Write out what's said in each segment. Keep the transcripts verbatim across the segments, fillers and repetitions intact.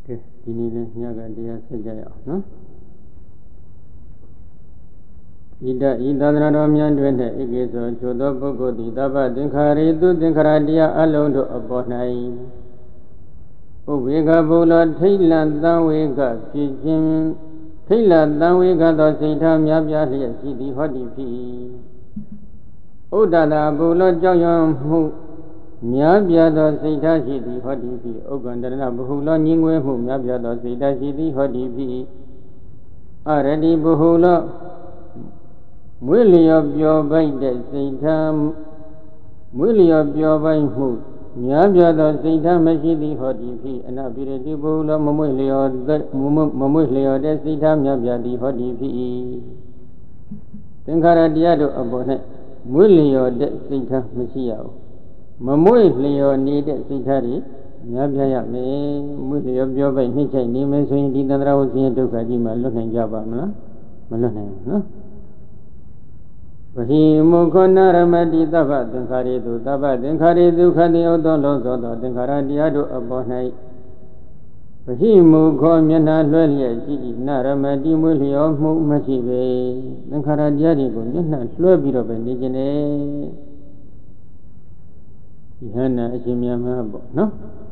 Oke, ini nih dia saja ya, no? Ida ida dramyan dwende ikiso jodo bogodi daba dinkhari tu dinkharadia alondu abonai. Ubega bula thila tawega kijin thila tawega do sita myapya liya sidi hodi pi. Udada bula jayam mu myapya do sita sidi hodi pi. Ogandana buhula nyingwe mu myapya do sita sidi hodi pi. Aradi buhula Mulia pure by the Satan Mulia pure by who? Nyabia the Satan Machidi Hodipi and Abirati Bula Mamulia Mamulia the Satan Yabia the Hodipi. Tenkara diado abone Mulia the Satan Machia Mamulia needed Sitari Nyabia me Mulia pure by nature name so indeed the Rausi to Kajima Luna Jabamla Malona, no? He mukona ramadi dava dinkhari du dava dinkhari du khani odon lo zodo dinkhara diado abonai. He mukho myana lwe lye ji na ramadi mwe lyo mu machi be dinkhara diadi ko myana lwe pi ro be ne chin ne. Yana achin mya ma po no.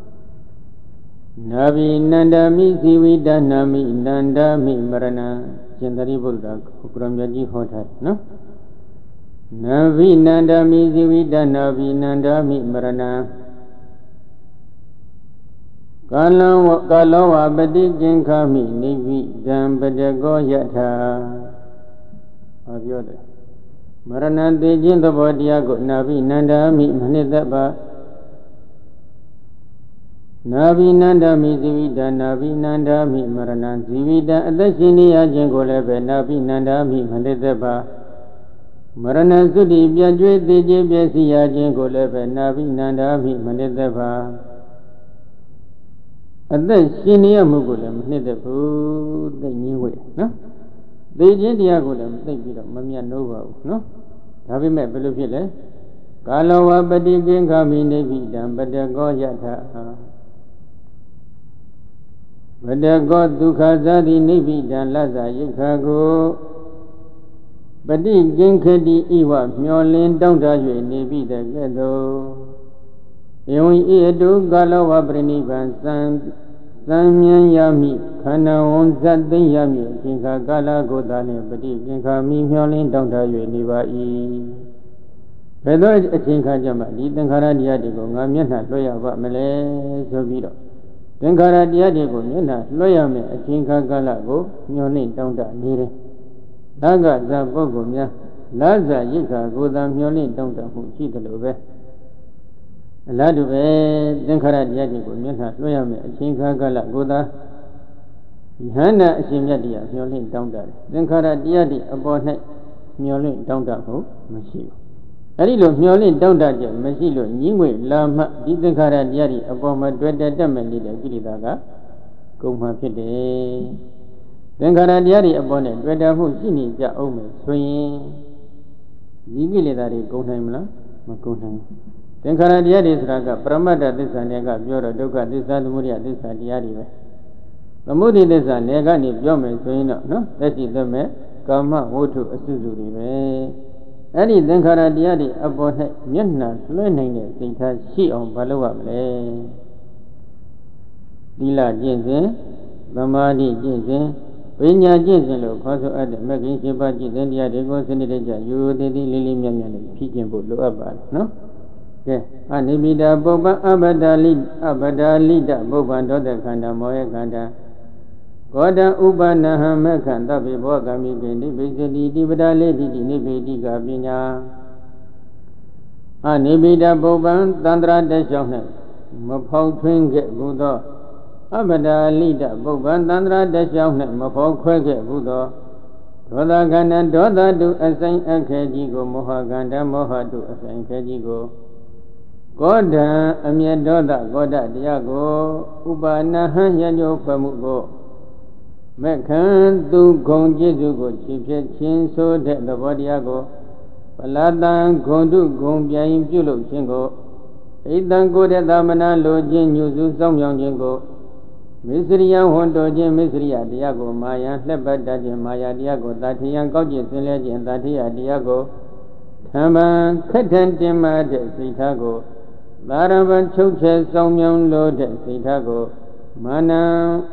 Nabi nandami siwida nami nandami marana Chandari Buddha Kupramyaji Hotai no. Navi Nandami Zivida Navi Nandami Marana Kalawa Kalawa Badi Jinkami Nivi Jambadago Yata Avyode Marana de Jindabadiago Navi Nandami Manidaba Navi Nandami Zivida Navi Nandami Marana Zivida Adashiniya Jingolebe Navi Nandami Manidaba Marana Sudi Biajwe Deje Biasiya Jingolebe Navi Nandami Manidaba Adashiniya Mugulem Nidabu the Niwe, no? Deje Diagolem, they beat up Mamia Nova, no? Have you met Belufile? Kalawa Badi Jinkami Nevidam, but the Goyata But the God Dukazadi Nevidan Laza Yikago Badi Jinkadi Iwa Myolin Donda Nevi the Gado Ewi Edu Galawa Brinivan San Samyan Yami Kana on Zadin Yami Jinka Gala Godane Badi Jinka Mi Myolin Donda Neva E Pedo Jinka Jama Dinkara Diadigo Namiana Loya Mele Sobiro Tenkara Diadigo Nina Loya Me Jinka Galago Myolin Donda Nire Daga Zabogomia, Laza Yika, Goda Myolin, don't who cheat a little bit. Ladube, Denkara Diadigo, Mena, Loyame, Chinka Gala, Goda Hana Simiadia, Myolin, down there. Denkara Diadi, about Myolin, down that who, Machilo. Arilo, Myolin, down that, Machilo, Yingwe, Lama, Denkara Diadi, about my dread damn leader, Gilidaga, Goma Pide. Tenkara diari abone dweda hu sini ja ome soyin yigile dari gonaimla ma gonaim Tenkara diari sraga pramada thissa ne ka pyo ro dukha thissa thamudaya thissa diari be thamudaya thissa ne ka ni pyo me soyin do no tashi thame kama wottu asusu ri be Adi Tenkara diari abone myatna lwe nain de sittha shi aung ba lawa male Dila jin sin Samadhi jin sin Pinya Jinsin lo Koso Ada Makin Shiba Jinsin Dia Dego Senideja Yudhi Lili Miamyan Pijin Bulu Abad no Ke Anibida Boba Abadali Abadalida Boba Doda Kanda Moya Kanda Koda Ubanaha Mekanda Bibo Gami Gendi Bisidi Dibadale Didi Nibidi Gabinya Anibida Boba Tandra Deshone Mapau Twinge Budo Abada Lida Boban Tandra Deshawne Mapo Quake Budo Doda Ganda Doda do assign a Kajigo Moha Ganda Moha do assign Kajigo Goda Amia Doda Goda Diago Uba Nahan Yayo Pamugo Mekan do Gong Jesugo Chipet Chin so that the Bodiago Palatan Gondu Gong Biain Pulo Chingo Idan Goda Damana Lo Jin Yuzu Som Yang Jingo Misriya Hondoji Misriya Diago Maya Lebadaji Maya Diago Datian Goji Silage and Datia Diago Tama Katan Dima de Sitago Laravan Choche Somyon Lo de Sitago Mana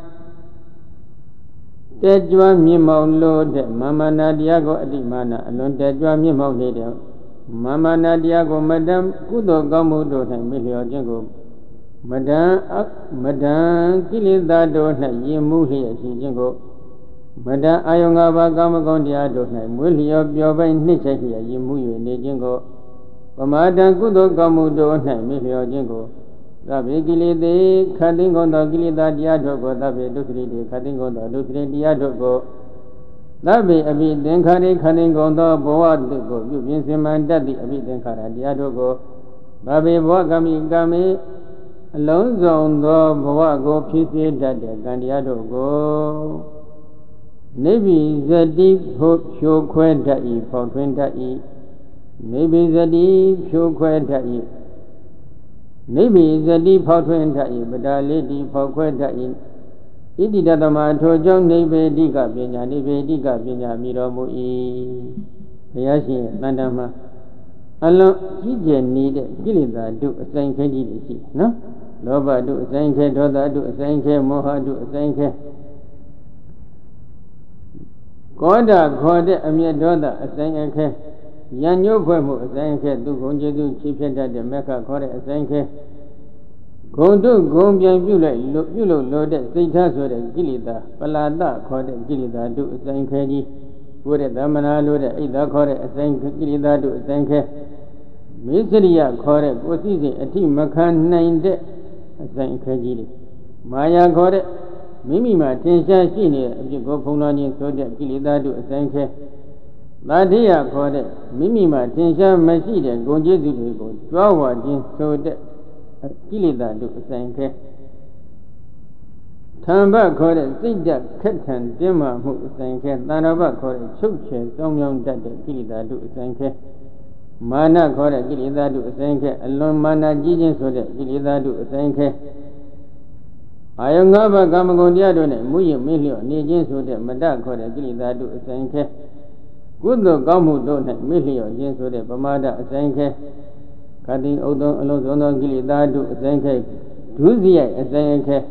Tejua Mimo Lo de Mama Nadiago Adimana Alon Tejua Mimo Lede Mama Nadiago Madam Kudo Gamudo and Milio Jango Madam Madam Kilida Dona Yimuhi Jingo Madam Ayongaba Gamagondia Dona Mulio Bioba in Nature here Yimu Nejingo Madam Kudo Gamudo and Milio Jingo Rabi Gilide cutting on the Gilida Diadogo Dabe Dutri cutting on the Dutri Diadogo Dabe Abi Denkari cutting on the Boa Dugo you mean Siman Daddy Abi Denkara Diadogo Dabe Wagami Gami Alonzo the Boago Pisi Dada Gandiadogo Maybe the deep hope show quenta e for twenty e maybe the deep show quenta e maybe the deep for twenty e but a lady for quenta in Idi Dadama to John Nebe Diga Bina Nebe Diga Bina Miromu e Yashi Mandama Alone Gija needed Gilida do a sign candy, no? Loba do a sign care, Doda do a sign care, Moha do a sign care. Goda, Goda, a mere daughter, a sign care. Yanyo Pomo, a sign care, do Gonjedu, Chipeta, the Mecca, Kore, a sign care. Go do Gombian Bula, Bulo, loaded, Sita, so the Gilida, Palada, Kore, Gilida, do a sign care. Would a Damana load either Kore, a sign Gilida, do a sign care. Misriya Kore, was easy, a team Macan nine de a sign Kajili. Maya Kore, Mimi Martinsha, senior, if you go Punani, so that Gilida, do a sign care. Ladia Kore, Mimi Martinsha, Masida, go Jesu, go, Drawa, so that Gilida, do a sign care. Tamba Kore, Sida, Katan, Dema, who sang care, Lanaba Kore, Choche, Somyon, that Gilida, do a sign care. Mana Kore, Gilida, do a sign care, alone Mana Jijin, so that Gilida, do a sign care. Ayongaba Gamagondia, Muyi, Milio, Nijin, so that Mada Kore, Gilida, do a sign care. Good Gamu, don't have Milio, Jin, so that Bamada, a sign care. Cutting Odon, Alonso, Gilida, do a sign care. Duzia, a sign care.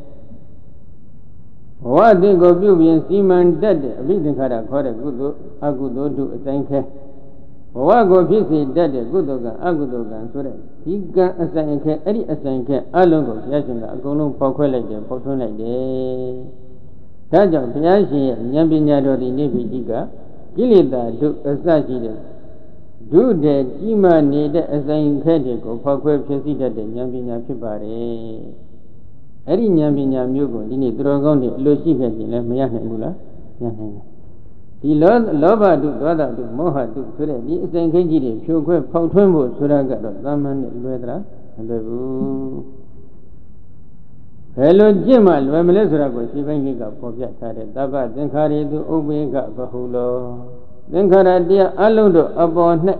What they go viewing Seaman dead, a reason had a quarter good, a good do a thank her. What go busy dead, a good organ, a good organ, so that he got a thank her, any a thank her, a long of Yashin, a golden poker like the poton like the Taja, Piashi, Yambinado, the Navy digger, Gilida, do a sashi. Do the Jima need a thank her, go poker, Pesi, the Yambina Pibare. Eri Nyambinya Mugo, Dini Drogon, Lucy Hedin, Mayahula, Yahan. The Lord Loba do Dada do Moha do Sure, the Saint Kaji, Shoko, Pautumbo, Suraga, Zaman, Vedra, and the Boo. Hello, Jimal, Vemelezrago, Shivangiga, Popiata, Daba, Denkari do Omega, Bahulo. Denkara, dear Alundo, upon neck.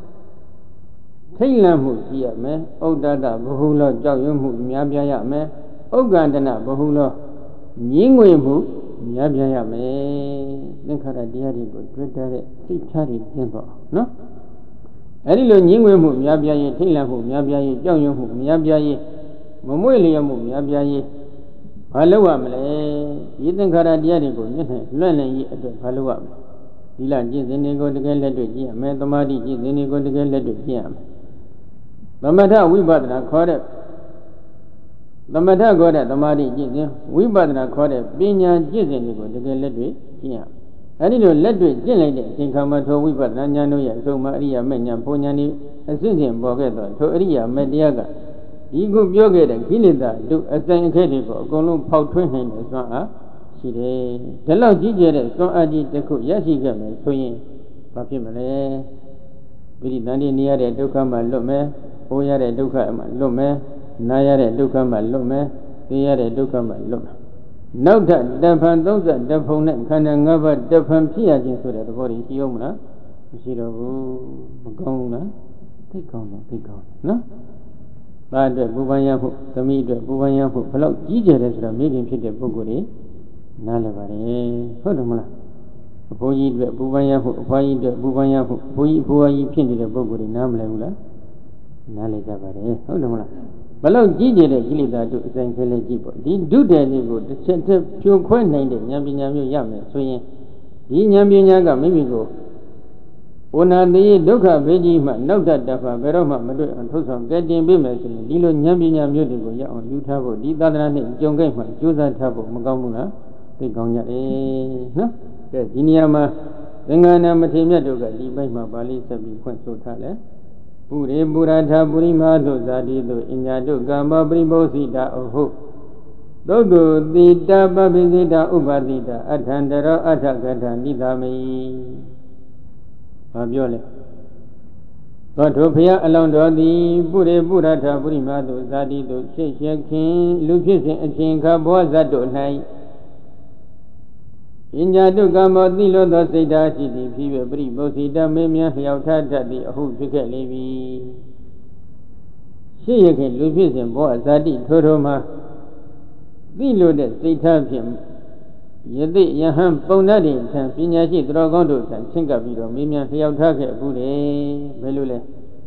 Tailamu, dear man, O Dada, Bahulo, Jayum, Miabia, man. Ogandana Bahulo Yingwemu Yabia me Denkara Diari go Twitter Titari Tempo no Arilo Yingwemu Yabia Tilahu Yabia Joyumu Yabia Momuliamu Yabia Paluamle Yidenkara Diari go Lana at the Paluam Dilan Jizini go to get let to Jim Metamadi Jizini go to get let to Jim No matter we but I caught it The matter got at the Madi Jizzy, we but not caught it, Binya Jizzy, to get let me, here. I didn't let me generate, think how much we but Nanyano, so Maria Menya Ponyani, a Susan Bogato, to Ria Mediaga. You go Yoga and Gilida, do a thing critical, go no pow twin as one, she did. The Lord Gigi, so I did the cook, yes, he got me, so ye, Papimale. We did not near the Dukama Lume, Oya de Dukama Lume. Naya Dukama Lume, the other Dukama Lume. No doubt, the Pandoza, the Ponet, can never defend Piagin so that the body is Yomna, Shiro Gona, take on, take on, no? သားအတွက်ပူပန်ရမှုသမီးအတွက်ပူပန်ရမှုဘယ်လောက်ကြီးကျယ်တယ်ဆိုတော့မိခင်ဖြစ်တဲ့ပုဂ္ဂိုလ်တွေနားလည်ပါတယ်ဟုတ်တယ်မလားအဖိုးကြီးအတွက်ပူပန်ရမှုအဖွားကြီးအတွက်ပူပန်ရမှုဘိုးကြီးဘိုးကြီးဖြစ်နေတဲ့ပုဂ္ဂိုလ်တွေနားမလည်ဘူးလားနားလည်ကြပါတယ်ဟုတ်တယ်မလားဘယ်လောက်ကြီးကျယ်တဲ့ကိလေသာတို့အစဉ်ခဲလဲကြည့်ပေါ့ဒီဒုတယ်လေးကိုတစ်ချက်တစ်ဖြိုခွဲနိုင်တဲ့ဉာဏ်ပညာမျိုးရမယ်ဆိုရင်ဒီဉာဏ်ပညာကမိမိကိုဝဏတိဒုက္ခဘေးကြီးမှနောက်တတ်တဖာဘယ်တော့မှမတွေ့အောင်ထုတ်ဆောင်ကဲတင်ပေးမယ်ဆိုရင်ဒီလိုဉာဏ်ပညာမျိုးတွေကိုရအောင်ယူထားဖို့ဒီသာသနာနဲ့ကြုံခဲ့မှကြိုးစားထားဖို့မကောင်းဘူးလားသိကောင်းကြတယ်နော်ကဲဒီနေရာမှာသင်္ကန်းနာမထေရမြတ်တို့ကဒီဘက်မှာပါဠိဆက်ပြီးဖွင့်ဆိုထားတယ်ပုရိပုရထာပုရိမာတို့ဇာတိတို့အညာတို့ကမ္မပရိဘောဇိတာအဟုတ်သုတ်တုတိတပပိစိတာဥပတိတာအထံတရောအထကထနိသာမိဘာပြောလဲသောထိုဖျားအလောင်းတော်သည်ပုရိပုရထာပုရိမာတို့ဇာတိတို့ရှေ့ရှက်ခင်လူဖြစ်စဉ်အချိန်ခါဘောဇတ်တို့၌ပညာတုကမောသိလို့သောစိတ်ဓာတ်ရှိသည်ဖြစ်၍ပရိပုစီတမေမြလျောက်ထတတ်သည်အဟုဖြစ်ခဲ့လေပြီရှေ့ရခင်လူဖြစ်စဉ်ဘောဇာတိထိုထိုမှာသိလို့တဲ့စိတ်ဓာတ်ဖြင့်ယသိယဟံပုံတတ်တဲ့ထံပညာရှိသူတော်ကောင်းတို့ထံဆင့်ကပ်ပြီးတော့မေမြလျောက်ထခဲ့အခုလေဘယ်လိုလဲ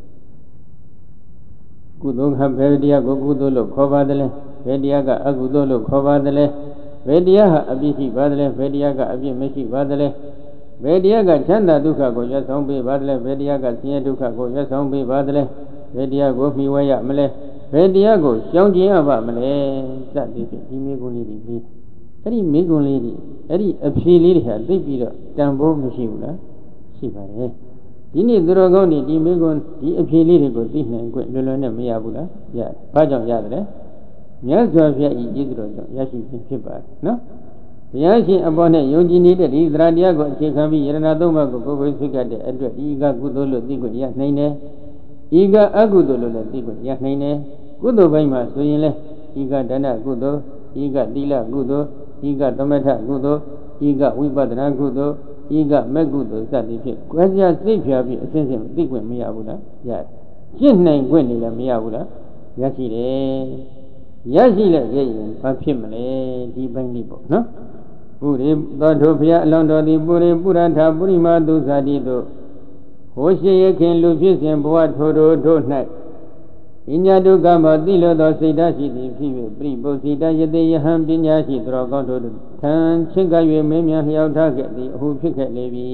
ကုသိုလ်ကဘယ်တရားကိုကုသိုလ်လို့ခေါ်ပါတယ်လဲဘယ်တရားကအကုသိုလ်လို့ခေါ်ပါတယ်လဲဘယ်တရားဟာအပြစ်ရှိပါသလဲဘယ်တရားကအပြစ်မရှိပါသလဲဘယ်တရားကချမ်းသာဒုက္ခကိုရွတ်ဆောင်ပေးပါသလဲဘယ်တရားကဆင်းရဲဒုက္ခကိုရွတ်ဆောင်ပေးပါသလဲဘယ်တရားကိုမှီဝဲရမလဲဘယ်တရားကိုရှောင်ကျဉ်ရပါမလဲစသည်ဖြင့်ဒီမိဂုဏ်လေးတွေပြီးအဲ့ဒီမိဂုဏ်လေးတွေအဲ့ဒီအဖြေလေးတွေဟာသိပြီးတော့တန်ဖိုးမရှိဘူးလားရှိပါတယ်ဒီနေ့သူတော်ကောင်းတွေဒီမိဂုဏ်ဒီအဖြေလေးတွေကိုသိနိုင်ခွင့်လွယ်လွယ်နဲ့မရဘူးလားရတယ်ဘာကြောင့်ရတယ်လဲမြတ်စွာဘုရားဤကျေးဇူးတော်ကြောင့်ရရှိခြင်းဖြစ်ပါတယ်နော်ဘုရားရှင်အပေါ်နဲ့ယုံကြည်နေတဲ့ဒီသရတရားကိုအခြေခံပြီးယရဏသုံးပါးကိုကိုယ်ကိုယ်သိကြတဲ့အတွက်ဤကကုသိုလ်လို့သိခွင့်ရနိုင်တယ်ဤကအကုသိုလ်လို့လည်းသိခွင့်ရနိုင်တယ်ကုသိုလ်ပိုင်းမှာဆိုရင်လေဤကဒါနကုသိုလ်ဤကသီလကုသိုလ်ဤကသမထကုသိုလ်ဤကဝိပဿနာကုသိုလ်ဤကမဂ္ဂကုသိုလ်စသည်ဖြင့်ကွဲပြားသိဖြာပြီးအစဉ်စဉ်သိခွင့်မရဘူးလားရတယ်ရှင်းနိုင်ခွင့်နေလည်းမရဘူးလားရရှိတယ်ရရှိလိုက်ရဲ့ရင်ဘာဖြစ်မလဲဒီပိုင်းလေးပေါ့နော်ပုရိသောထိုဘုရားအလောင်းတော်သည်ပုရိပုရထာပုရိမာသူဇာတိတို့ဟိုရှိရခင်လူဖြစ်စဉ်ဘဝထိုထိုတို့၌ပညာဒုက္ခမသိလို့သောစိတ်ဓာတ်ရှိသည်ဖြစ်၍ပရိပုစီတယတိယဟံပညာရှိသူတော်ကောင်းတို့ထံချစ်ကပ်၍မင်းများလျောက်ထားခဲ့သည်အဟုဖြစ်ခဲ့လေပြီ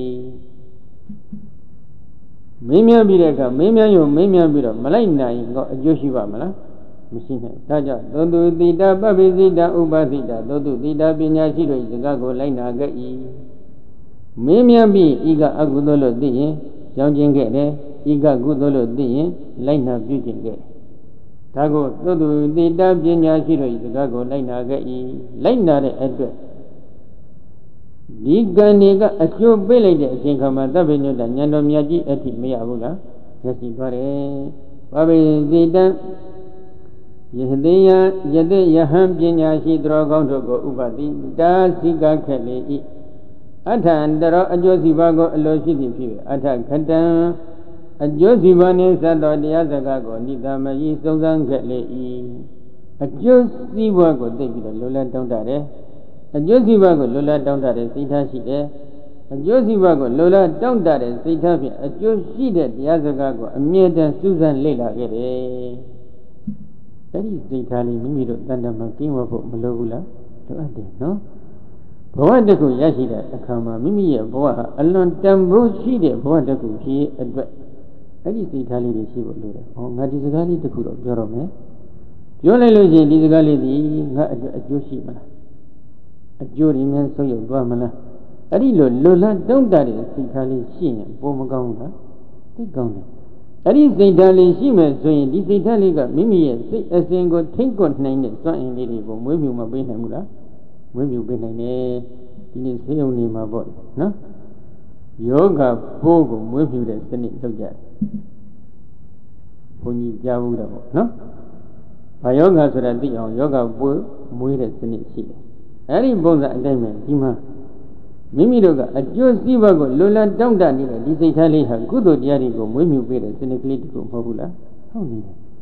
မင်းများပြီးတဲ့အခါမင်းများယုံမင်းများပြီးတော့မလိုက်နိုင်တော့အကျိုးရှိပါမလားမရှိနိုင်ဒါကြောင့်သောတုတိတပပိစိတဥပသိတသောတုတိတပညာရှိတို့၏စကားကိုလိုက်နာခဲ့၏မင်းများပြီးဤကအကုသိုလ်လို့သိရင်ကြောင်းကျင်ခဲ့တယ်ဤကကုသိုလ်လို့သိရင်လိုက်နာပြုကျင်ခဲ့ဒါကိုသောတုတိတပညာရှိတို့၏စကားကိုလိုက်နာခဲ့၏လိုက်နာတဲ့အတွက်ဒီကံတွေကအကျိုးပေးလိုက်တဲ့အချိန်ခါမှာသဗ္ဗညုတဉာဏ်တော်မြတ်ကြီးအထိမရဘူးလားရရှိသွားတယ်ပပိစိတံယတိယယတိယဟံပညာရှိသူတော်ကောင်းတို့ကိုဥပတိတာစိကခဲ့လေ၏အထံတရောအကျိုးစီပါကိုအလိုရှိသည်ဖြစ်၍အထခတံအကျိုးစီပါနှင့်သတ်တော်တရားစကားကိုနိသမယီစုံစမ်းခဲ့လေ၏အကျိုးစီပါကိုသိပြီးတော့လိုလားတောင်းတတယ်အကျိုးစီပါကိုလိုလားတောင်းတတယ်စိတ်ထားရှိတယ်အကျိုးစီပါကိုလိုလားတောင်းတတယ်စိတ်ထားဖြင့်အကျိုးရှိတဲ့တရားစကားကိုအမြဲတမ်းစူးစမ်းလေ့လာခဲ့တယ်အဲ့ဒီစိတ်ထားလေးမိမိတို့တန်တမှာကျင့်ဝတ်ဖို့မလိုဘူးလားလိုအပ်တယ်နော်ဘဝတစ်ခုရရှိတဲ့အခါမှာမိမိရဲ့ဘဝဟာအလွန်တန်ဖိုးရှိတဲ့ဘဝတစ်ခုဖြစ်အတွက်အဲ့ဒီစိတ်ထားလေးတွေရှိဖို့လိုတယ်ဟောငါဒီစကားလေးတစ်ခုတော့ပြောတော့မယ်ပြောလိုက်လို့ရှိရင်ဒီစကားလေးဒီငါအတွက်အကျိုးရှိမလားအကျိုးရင်းများဆုပ်ယုပ်သွားမလားအဲ့ဒီလိုလွတ်လပ်တုံ့တာတဲ့စိတ်ထားလေးရှိရင်ပိုမကောင်းဘူးလားသိကောင်းတယ်အဲ့ဒီစိတ်ဓာတ်လေးရှိမယ်ဆိုရင်ဒီစိတ်ဓာတ်လေးကမိမိရဲ့စိတ်အစဉ်ကိုထိမ့်ကွနိုင်တဲ့စွမ်းအင်လေးတွေကိုမွေးမြူမပေးနိုင်ဘူးလားမွေးမြူပေးနိုင်တယ်ဒီနေ့ဆေးရုံနေမှာပေါ့နော်ယောဂပိုးကိုမွေးမြူတဲ့စနစ်လုပ်ကြတယ်ဘုန်းကြီးကြားဘူးတော့ပေါ့နော်ဘာယောဂဆိုတာသိအောင်ယောဂပိုးမွေးတဲ့စနစ်ရှိတယ်အဲ့ဒီပုံစံအတိုင်းပဲဒီမှာမိမိတို့ကအကျိုးစီးပွားကိုလွန်လန်းတောင့်တနေတဲ့ဒီစိတ်ထားလေးဟာကုသိုလ်တရားတွေကိုမွေးမြူပေးတဲ့စနစ်ကလေးတခုမဟုတ်ဘူးလားဟုတ်နေတယ်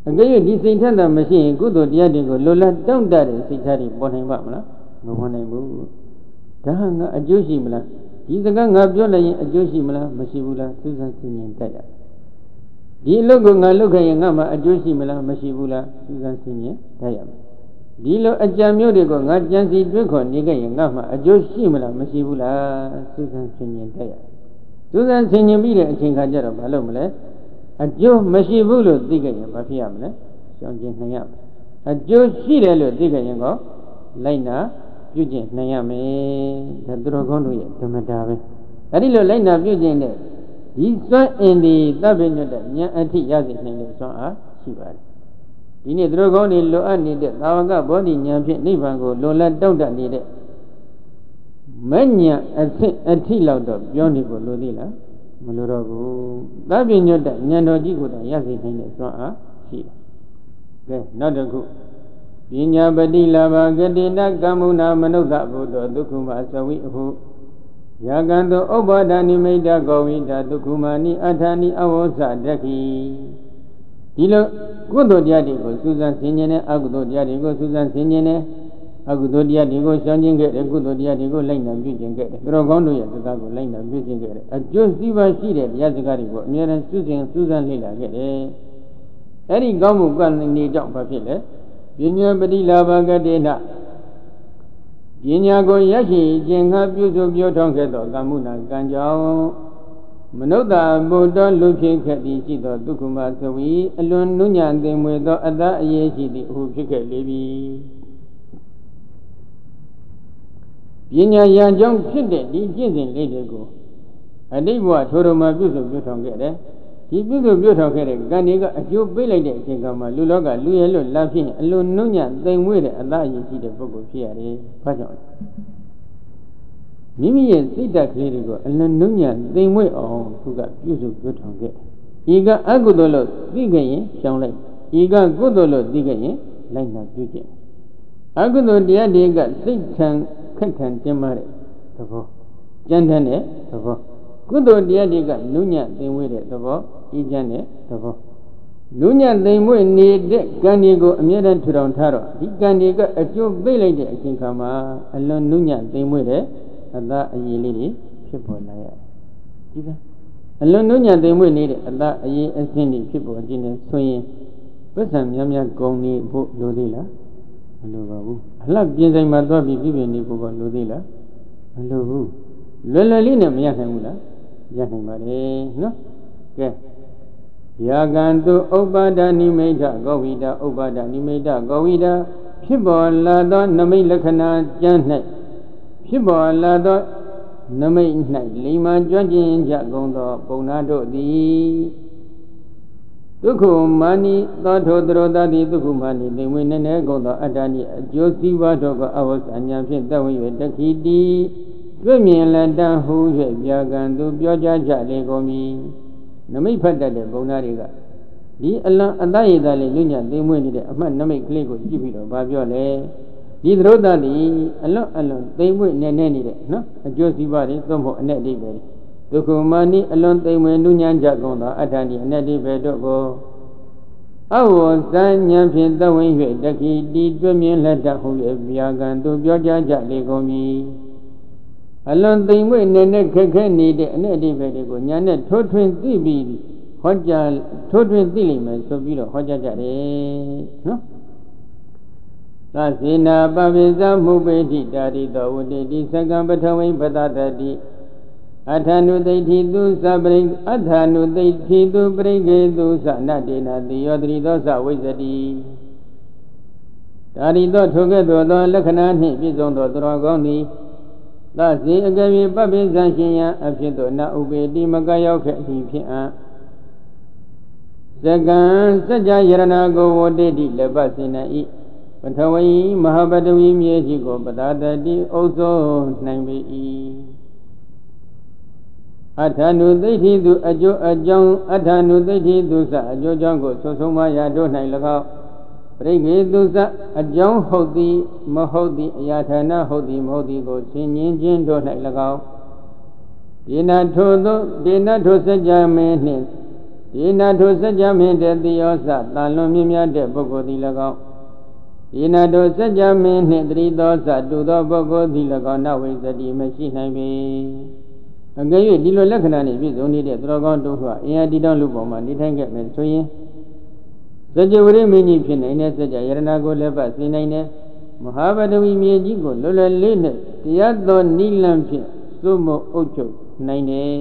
အကယ်၍ဒီစိတ်ထက်သာမရှိရင်ကုသိုလ်တရားတွေကိုလိုလားတောင့်တတဲ့စိတ်ထားတွေပေါ်နိုင်ပါမလားမပေါ်နိုင်ဘူးဒါဟာငါအကျိုးရှိမလားဒီစကားငါပြောလိုက်ရင်အကျိုးရှိမလားမရှိဘူးလားစူးစမ်းစဉ်းကျင်တတ်ရဒီအလုပ်ကိုငါလုပ်ခဲ့ရင်ငါမှအကျိုးရှိမလားမရှိဘူးလားစူးစမ်းစဉ်းကျင်တတ်ရမယ်ဒီလိုအကြံမျိုးတွေကိုငါကြံစီတွေးခေါ်နေခဲ့ရင်ငါမှအကျိုးရှိမလားမရှိဘူးလားစူးစမ်းစဉ်းကျင်တတ်ရစူးစမ်းစဉ်းကျင်ပြီးတဲ့အချိန်ခါကျတော့မလုပ်မလဲအကျိုးမရှိဘူးလို့သိခဲ့ရင်ဘာဖြစ်ရမလဲရှောင်ကျဉ်နိုင်ရမယ်အကျိုးရှိတယ်လို့သိခဲ့ရင်ကောလိုက်နာပြုကျင့်နိုင်ရမယ်ဒါသူတော်ကောင်းတို့ရဲ့ဓမ္မတာပဲအဲ့ဒီလိုလိုက်နာပြုကျင့်တဲ့ဒီစွမ်းအင်ဒီတပ်ပိညတ်တဲ့ဉာဏ်အထိရစေနိုင်တဲ့စွမ်းအားရှိပါတယ်ဒီနေ့သူတော်ကောင်းတွေလိုအပ်နေတဲ့သာဝကဘောဓိဉာဏ်ဖြင့်နိဗ္ဗာန်ကိုလိုလားတောင့်တနေတဲ့မဉ္ဇဉ်အသင့်အထိလောက်တော့ပြောနေဖို့လိုသေးလားမလိုတော့ဘူးတပ်ပိညတ်တဲ့ဉာဏ်တော်ကြီးကိုတော့ရစေနိုင်တဲ့စွမ်းအားရှိတယ်ကဲနောက်တစ်ခုပညာပတိလာဘဂတိနကမ္မုနာမနုဿဘုဒ္ဓဒုက္ခမအသဝိအဟုယာကံတောဥပ္ပါဒနိမိတ်တကောဝိတာဒုက္ခမနိအထာနိအဝေါသတက္ခိဒီလိုကုသိုလ်တရားတွေကိုစူးစမ်းဆင်ခြင်တဲ့အကုသိုလ်တရားတွေကိုစူးစမ်းဆင်ခြင်တဲ့အကုသိုလ်တရားတွေကိုရှောင်ကျဉ်ခဲ့တဲ့ကုသိုလ်တရားတွေကိုလိုက်နာပြုကျင့်ခဲ့တယ်သူတော်ကောင်းတို့ရဲ့စကားကိုလိုက်နာပြုကျင့်ခဲ့တယ်အကျိုးစီးပွားရှိတဲ့တရားစကားတွေကိုအမြဲတမ်းစူးစမ်းစူးစမ်းလေ့လာခဲ့တယ်အဲ့ဒီကောင်းမှုကနေကြောင့်ဘာဖြစ်လဲပညာပတိလာဘဂတိနပညာကိုရရှိခြင်းငါပြုစုပြောထောင်ခဲ့သောကမ္မုနာကံကြောင့်မနုဿဘုဒ္ဓလူဖြစ်ခဲ့သည်ရှိသောဒုက္ခမသဝီအလွန်နုညံ့သိမ်မွေသောအတ္တအရေးရှိသည်ဟုဖြစ်ခဲ့လေပြီပညာရံကြောင့်ဖြစ်တဲ့ဒီကျင့်စဉ်လေးတွေကိုအတိတ်ဘဝထိုတော်မှာပြုစုပြောထောင်ခဲ့တယ်ဒီပြုစုပြောထောင်ခဲ့တဲ့ကံတွေကအကျိုးပေးလိုက်တဲ့အချိန်ကမှလူလောကလူရဲလို့လာဖြစ်အလွန်နှုံညံ့သိမ်မွေ့တဲ့အတ္တအရေးရှိတဲ့ပုဂ္ဂိုလ်ဖြစ်ရတယ်။ဘာကြောင့်လဲ။မိမိရဲ့စိတ်ဓာတ်ကလေးတွေကိုအလွန်နှုံညံ့သိမ်မွေ့အောင်သူကပြုစုပြောထောင်ခဲ့။ဤကအကုသိုလ်လို့သိခဲ့ရင်ရှောင်လိုက်။ဤကကုသိုလ်လို့သိခဲ့ရင်လိုက်နာပြုကျင့်။အကုသိုလ်တရားတွေကစိတ်ထံခက်ထန်ကျင်းမာတဲ့သဘော။ကြမ်းတမ်းတဲ့သဘော။ကုသိုလ်တရားတွေကနှုံညံ့သိမ်မွေ့တဲ့သဘော။ဤကျမ်းတဲ့သဘောလူညံ့သိမ်မွေ့နေတဲ့ကံတွေကိုအမြဲတမ်းထူထောင်ထားတော့ဒီကံတွေကအကျိုးပေးလိုက်တဲ့အချိန်ခါမှာအလွန်နုညံ့သိမ်မွေ့တဲ့အတ္တအရေးလေးတွေဖြစ်ပေါ်လာရတယ်ဒီကအလွန်နုညံ့သိမ်မွေ့နေတဲ့အတ္တအရေးအစင်းတွေဖြစ်ပေါ်ခြင်းနဲ့ဆိုရင်ပစ္စံများများဂုံနေဖို့လိုသေးလားမလိုပါဘူးအလှပြင်ဆိုင်မှာသွားပြီးပြည်ပြနေဖို့ကလိုသေးလားမလိုဘူးလွယ်လွယ်လေးနဲ့မရနိုင်ဘူးလားရနိုင်ပါတယ်နော်ကဲယာကံတုဥပ္ပါဒနိမိတ်ကောဝိတာဥပ္ပါဒနိမိတ်ကောဝိတာဖြစ်ပေါ်လာသောနမိတ်လက္ခဏာကျမ်း၌ဖြစ်ပေါ်လာသောနမိတ်၌လိမ္မာကြွခြင်းကြကုန်သောပုံနာတို့သည်ဒုက္ခမာနိသောထိုသရောတတိဒုက္ခမာနိလိမ္မေနည်းနည်းကုန်သောအတ္တနိအကျိုးစီးပွားတို့ကိုအဝဆညာဖြင့်တဝိဝတက္ခိတိတွေ့မြင်လက်တန်ဟု၍ပြာကံသူပြောကြားကြလေကုန်မည်နမိတ်ဖတ်တတ်တဲ့ဘုံသားတွေကဒီအလံအတ္တရည်သားလေးလူညံသိမ့်မွေ့နေတဲ့အမှတ်နမိတ်ကလေးကိုကြည့်ပြီးတော့ဗာပြောလေဒီသရောတတိအလွန်အလွန်သိမ့်မွေ့နေနေနေတဲ့နော်အကျိုးစီးပွားတွေသုံးဖို့အ내အိဗယ်ဒုက္ခမာနိအလွန်သိမ့်မွေ့လူညံကြကုန်သောအဋ္ဌာနိအ내အိဗယ်တို့ကိုအဝေါဇဉ္ဉံဖြင့်သဝိ၍တက္ခိတိတွေ့မြင်လက်တဟု၍ဗျာကံသူပြောကြားကြလေကုန်မည်အလွန်သိမ်မွေ့နေတဲ့ခက်ခဲနေတဲ့အ내အိဗယ်တွေကိုညာနဲ့ထိုးထွင်းသိပြီးဟောကြားထိုးထွင်းသိလိမ့်မယ်ဆိုပြီးတော့ဟောကြားကြတယ်နော်သစေနာပပိသမှုပေတိတာရိတောဝတိတိသကံပထဝိပတတတိအထာနုသိဋ္ဌိသူသပရိအထာနုသိဋ္ဌိသူပရိကေသူသနတေနတိယောတိသောသဝိဇ္ဇတိတာရိတောထိုကဲ့သို့သောလက္ခဏာနှင့်ပြည့်စုံသောသူတော်ကောင်းသည်သစေအကယ်၍ပပိသရှင်ယအဖြစ်သို့နဥပေတိမကရောက်ခဲ့သည်ဖြစ်အံသကံစัจ जा ယရဏကိုဝတိတိလက်ပတ်စင်နေ၏ပထဝီမဟာပတဝီမြေကြီးကိုပတာတတိဥစ္စောနိုင်ပေ၏အထာနုသိဋ္ဌိသူအကျိုးအကြောင်းအထာနုသိဋ္ဌိသူစအကျိုးကြောင့်ကိုဆွဆုံးမရာတို့၌၎င်းပရိကေသူစအကြောင်းဟုတ်သည်မဟုတ်သည်အရာဌာနဟုတ်သည်မဟုတ်သည်ကိုဆင်ញင်းခြင်းတို့၌၎င်းဒေနထိုသို့ဒေနထိုစัจ जा မင်းနှင့်သဒီနာထုစัจ जा မင်းတဲ့တိယောသတန်လွန်မြင့်မြတ်တဲ့ပုဂ္ဂိုလ်သည်၎င်းဒီနာထုစัจ जा မင်းနှင့်တတိသောသတူသောပုဂ္ဂိုလ်သည်၎င်းနဝိသတိမရှိနိုင်ပေအကယ်၍ဒီလိုလက္ခဏာနှင့်ပြည့်စုံနေတဲ့သူတော်ကောင်းတို့ဟာအင်အားတည်တောင်းလူပေါ်မှာနေထိုင်ခဲ့မယ်ဆိုရင်စัจ ဝရိမင်းကြီးဖြစ်နိုင်တဲ့စัจ ယရဏကိုလည်းပတ်စေနိုင်တဲ့မဟာပတဝီမြေကြီးကိုလွယ်လွယ်လေးနဲ့တရားတော်နိလန့်ဖြင့်သို့မဟုတ်အုပ်ချုပ်နိုင်တယ်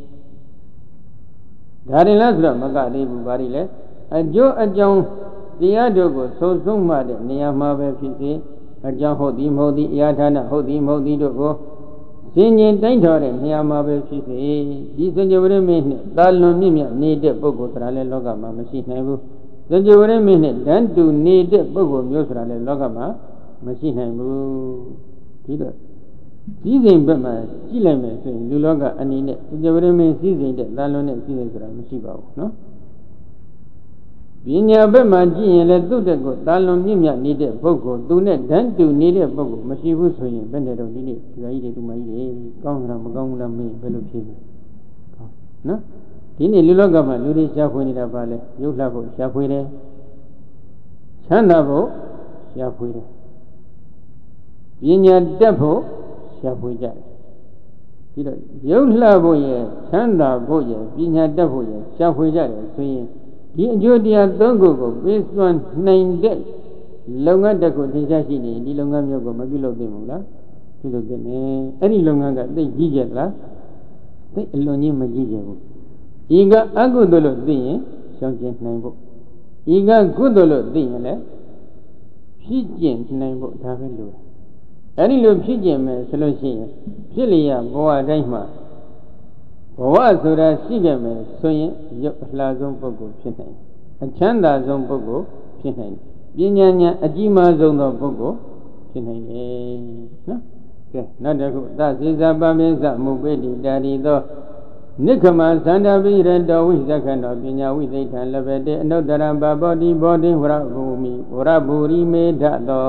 ဒါရင်လားဆိုတော့မကသေးဘူးဘာလို့လဲအကျိုးအကြောင်းတရားတို့ကိုသုံးဆုံးမှတဲ့နေရာမှာပဲဖြစ်စေအကြောင်းဟုတ်သည်မဟုတ်သည်အရာဌာနဟုတ်သည်မဟုတ်သည်တို့ကိုရှင်းရင်တိုင်းတော်တဲ့နေရာမှာပဲဖြစ်စေဒီစัจ ဝရိမင်းနဲ့တာလွန်မြင့်မြတ်နေတဲ့ပုဂ္ဂိုလ်ဆိုတာလည်းလောကမှာမရှိနိုင်ဘူးစัจ ဝရိမင်းနဲ့တန်းတူနေတဲ့ပုဂ္ဂိုလ်မျိုးဆိုတာလည်းလောကမှာမရှိနိုင်ဘူးဒီတော့စည်းစိမ်ဘက်မှာကြည့်လိုက်မယ်ဆိုရင်လူလောကအနေနဲ့စัจ ဝရိမင်းစည်းစိမ်တဲ့သာလွန်တဲ့စည်းစိမ်ဆိုတာမရှိပါဘူးနော်ပညာဘက်မှာကြည့်ရင်လည်းသူ့တက်ကိုသာလွန်မြင့်မြတ်နေတဲ့ပုဂ္ဂိုလ်သူနဲ့တန်းတူနေတဲ့ပုဂ္ဂိုလ်မရှိဘူးဆိုရင်ဘယ်နဲ့တော့ဒီနေ့ဒီကြီးတွေဒီမကြီးတွေကောင်းလားမကောင်းဘူးလားမင်းဘယ်လိုဖြစ်လဲနော်ဒီနေ့လူလောကမှာလူတွေရှားဖွေနေတာပါလဲရုပ်လှဖို့ရှားဖွေတယ်ချမ်းသာဖို့ရှားဖွေတယ်ပညာတတ်ဖို့ရှားဖွေကြတယ်ဒီတော့ရုပ်လှဖို့ရဲ့ချမ်းသာဖို့ရဲ့ပညာတတ်ဖို့ရဲ့ရှားဖွေကြတယ်ဆိုရင်ဒီအကျိုးတရားသုံးခုကိုပေးစွမ်းနိုင်တဲ့လုပ်ငန်းတစ်ခုသင်ရှားရှိနေဒီလုပ်ငန်းမျိုးကိုမပြုလုပ်သင့်ဘူးလားပြုလုပ်သင့်တယ်အဲ့ဒီလုပ်ငန်းကသိကြီးကျယ်လားသိအလွန်ကြီးမကြီးကျယ်ဘူးဤကအကုသိုလ်လို့သိရင်ရှောင်ကျဉ်နိုင်ဖို့ဤကကုသိုလ်လို့သိရင်လည်းဖြစ်ကျင်နိုင်ဖို့ဒါပဲလို့အဲ့ဒီလိုဖြစ်ကျင်မယ်ဆိုလို့ရှိရင်ဖြစ်လျက်ဘဝတိုင်းမှာဘဝဆိုတာရှိခဲ့မယ်ဆိုရင်ရုပ်အလှဆုံးပုဂ္ဂိုလ်ဖြစ်နိုင်အချမ်းသာဆုံးပုဂ္ဂိုလ်ဖြစ်နိုင်ပညာဉာဏ်အကြီးမားဆုံးသောပုဂ္ဂိုလ်ဖြစ်နိုင်တယ်နော်ကဲနောက်တစ်ခုသသေဇပမေဇမုပိတိတာရီသောနိခမသန္တာပိရတောဝိသက္ခဏောပညာဝိသိထံလဘတေအနုတ္တရံပါပောတိဘောတိဝရဘူမိဝရဘူရိမေဓတော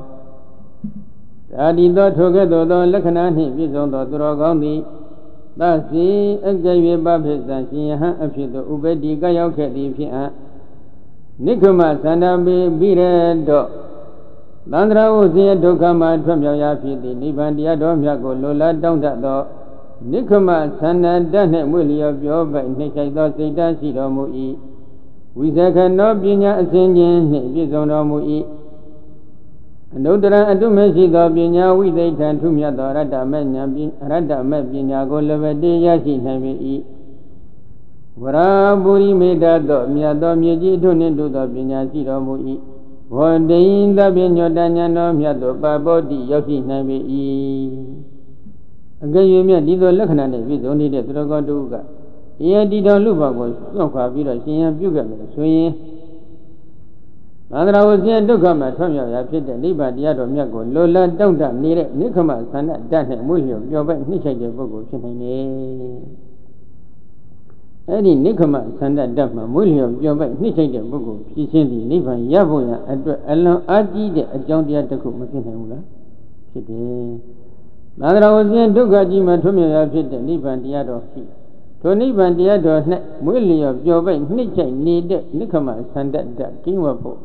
တာရီသောထိုကဲ့သို့သောလက္ခဏာနှင့်ပြည့်စုံသောသူတော်ကောင်းသည်သသေအကယ်၍ပပိသံရှင်ယဟန်အဖြစ်သို့ဥပတိကရောက်ခဲ့သည်ဖြစ်အပ်နိခမသန္တာပိပိရတောသန္တရာဝဇေဒုက္ခမှထွက်မြောက်ရာဖြစ်သည်နိဗ္ဗာန်တရားတော်မြတ်ကိုလိုလားတောင်းတသောနိခမသန္တာတတ်နှင့်မွေလျော်ပြောပိုက်နှိမ့်ချိုက်သောစိတ်ဓာတ်ရှိတော်မူ၏ဝိဇခဏောပညာအစဉ်ချင်းနှင့်ပြည့်စုံတော်မူ၏အနုတ္တရအတုမရှိသောပညာဝိသိထံထုမြတ်သောရတ္တမေဉာဏ်ပရတ္တမေပညာကိုလည်းပဲတည်ရရှိနိုင်ပေ၏ဝရာပုရိမေတ္တသောမြတ်သောမြေကြီးထုနှင့်တို့သောပညာရှိတော်မူ၏ဘောဓိင်သဗ္ဗညောတဉာဏ်တော်မြတ်သောပါပောတိရောက်ရှိနိုင်ပေ၏အကယ်၍မြတ်ဒီလိုလက္ခဏာနဲ့ပြည့်စုံနေတဲ့သရဂောတုကတရားတည်တော်လူဘကိုစွန့်ခွာပြီးတော့ရှင်ရန်ပြုခဲ့မယ်ဆိုရင်သန္တရာဝဇ္ဇဒုက္ခမှာထွံ့မြောက်ရာဖြစ်တဲ့နိဗ္ဗာန်တရားတော်မြတ်ကိုလိုလားတောင့်တနေတဲ့နိခမသန္တတတ်နဲ့မွေးလျော်ပျော်ပိုက်နှိမ့်ချိုက်တဲ့ပုဂ္ဂိုလ်ဖြစ်နိုင်တယ်။အဲ့ဒီနိခမသန္တတတ်မှာမွေးလျော်ပျော်ပိုက်နှိမ့်ချိုက်တဲ့ပုဂ္ဂိုလ်ဖြစ်ခြင်းဒီနိဗ္ဗာန်ရဖို့ရအတွက်အလွန်အားကြီးတဲ့အကြောင်းတရားတစ်ခုမဖြစ်နိုင်ဘူးလား။ဖြစ်တယ်။သန္တရာဝဇ္ဇဒုက္ခကြီးမှာထွံ့မြောက်ရာဖြစ်တဲ့နိဗ္ဗာန်တရားတော်ရှိထိုနိဗ္ဗာန်တရားတော်၌မွေးလျော်ပျော်ပိုက်နှိမ့်ချိုက်နေတဲ့နိခမသန္တတတ်ကင်းဝတ်ဖို့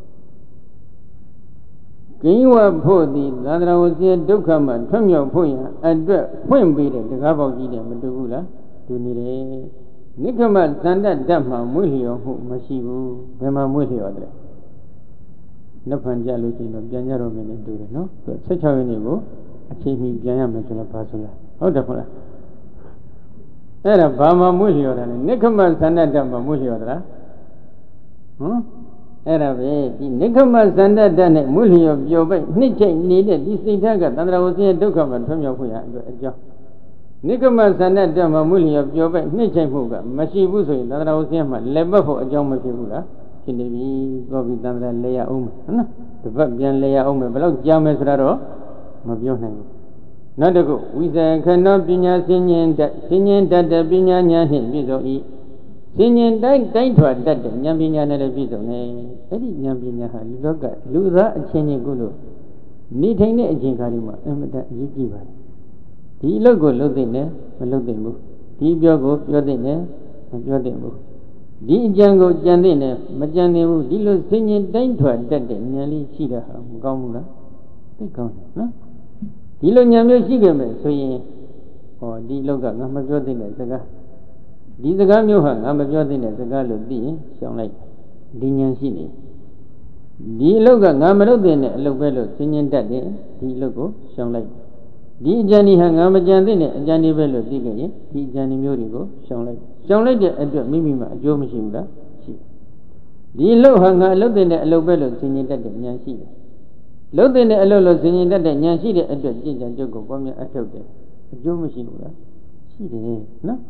ကင်းဝတ်ဖို့သည်သန္တရာဝဇ္ဇဒုက္ခမှထွံ့မြောက်ဖို့ရန်အတွက်ဖွင့်ပေးတဲ့တကားပေါက်ကြီးတယ်မတူဘူးလားတူနေတယ်နိခမသန္တတတ်မှမွေးလျော်မှုမရှိဘူးဘယ်မှာမွေးလျော်တယ်နှက်ဖန်ကြလို့ရှိရင်တော့ပြန်ကြတော့မယ်နဲ့တူတယ်နော်ဆက်ချောက်ရင်းကိုအချိန်မီပြန်ရမယ်ဆိုတော့ဘာဆိုလဲဟုတ်တယ်ဟုတ်လားအဲ့ဒါဘာမှမွေးလျော်တယ်နိခမသန္တတတ်မှမွေးလျော်သလားဟမ်အဲ့ဒါပဲဒီနိခမသန္တတတ်နဲ့မွေးလျော်ပျော်ပိုက်နှိမ့်ချိတ်နေတဲ့ဒီစိတ်ဓာတ်ကသန္တရာဝဇ္ဇရဲ့ဒုက္ခမှာထွံ့မြောက်ဖို့ရအတွက်အကြောင်းနိခမသန္တတတ်မှာမွေးလျော်ပျော်ပိုက်နှိမ့်ချိတ်မှုကမရှိဘူးဆိုရင်သန္တရာဝဇ္ဇမှာလက်ပတ်ဖို့အကြောင်းမဖြစ်ဘူးလားဖြစ်နေပြီတော့ဒီသန္တရာလဲရအောင်မယ်ဟုတ်နော်တပတ်ပြန်လဲရအောင်မယ်ဘယ်တော့ကြာမယ်ဆိုတာတော့မပြောနိုင်ဘူးနောက်တစ်ခုဝိဇခဏောပညာစဉ္ဉ္တစဉ္ဉ္တတပညာဉာဏ်နှင့်ပြည့်စုံ၏စဉ္ဉ္တိုင်းတိုင်းထွာတတ်တဲ့ဉာဏ်ပညာနဲ့လည်းပြည့်စုံတယ်အဲ့ဒီဉာဏ်ပညာဟာလူလောကလူသားအချင်းချင်းကိုလို့နေထိုင်တဲ့အချိန်ခါဒီမှာအမှန်တန်အရေးကြီးပါတယ်ဒီအလုပ်ကိုလုပ်သိနေမလုပ်သိဘူးဒီပြောကိုပြောသိနေမပြောသိဘူး Di jango jandine, Majanevu, Dilo singing daintua dead, nearly Shida, Gamula. They come, no? Dilo Yamio Shigame, so ye, or Diloga, Namajotin, Zaga. Dizagamio, Namajotin, Zagalo, D, sound like Dinyan Shini. Diloga, Namadin, Lobello, singing that day, Dilogo, sound like. Di Jani Hangamajandine, Jani Bello, Digay, Di Jani Murigo, sound like. Sound like the Mimima, Joe Mishimda, she. Di Lo Hanga, Lodin, Lobello, singing that the Yansi. Lodin, Alolo, singing that the Yansi, the address, and Jogo, Bomia, I told them. Joe Mishimda, she did, no?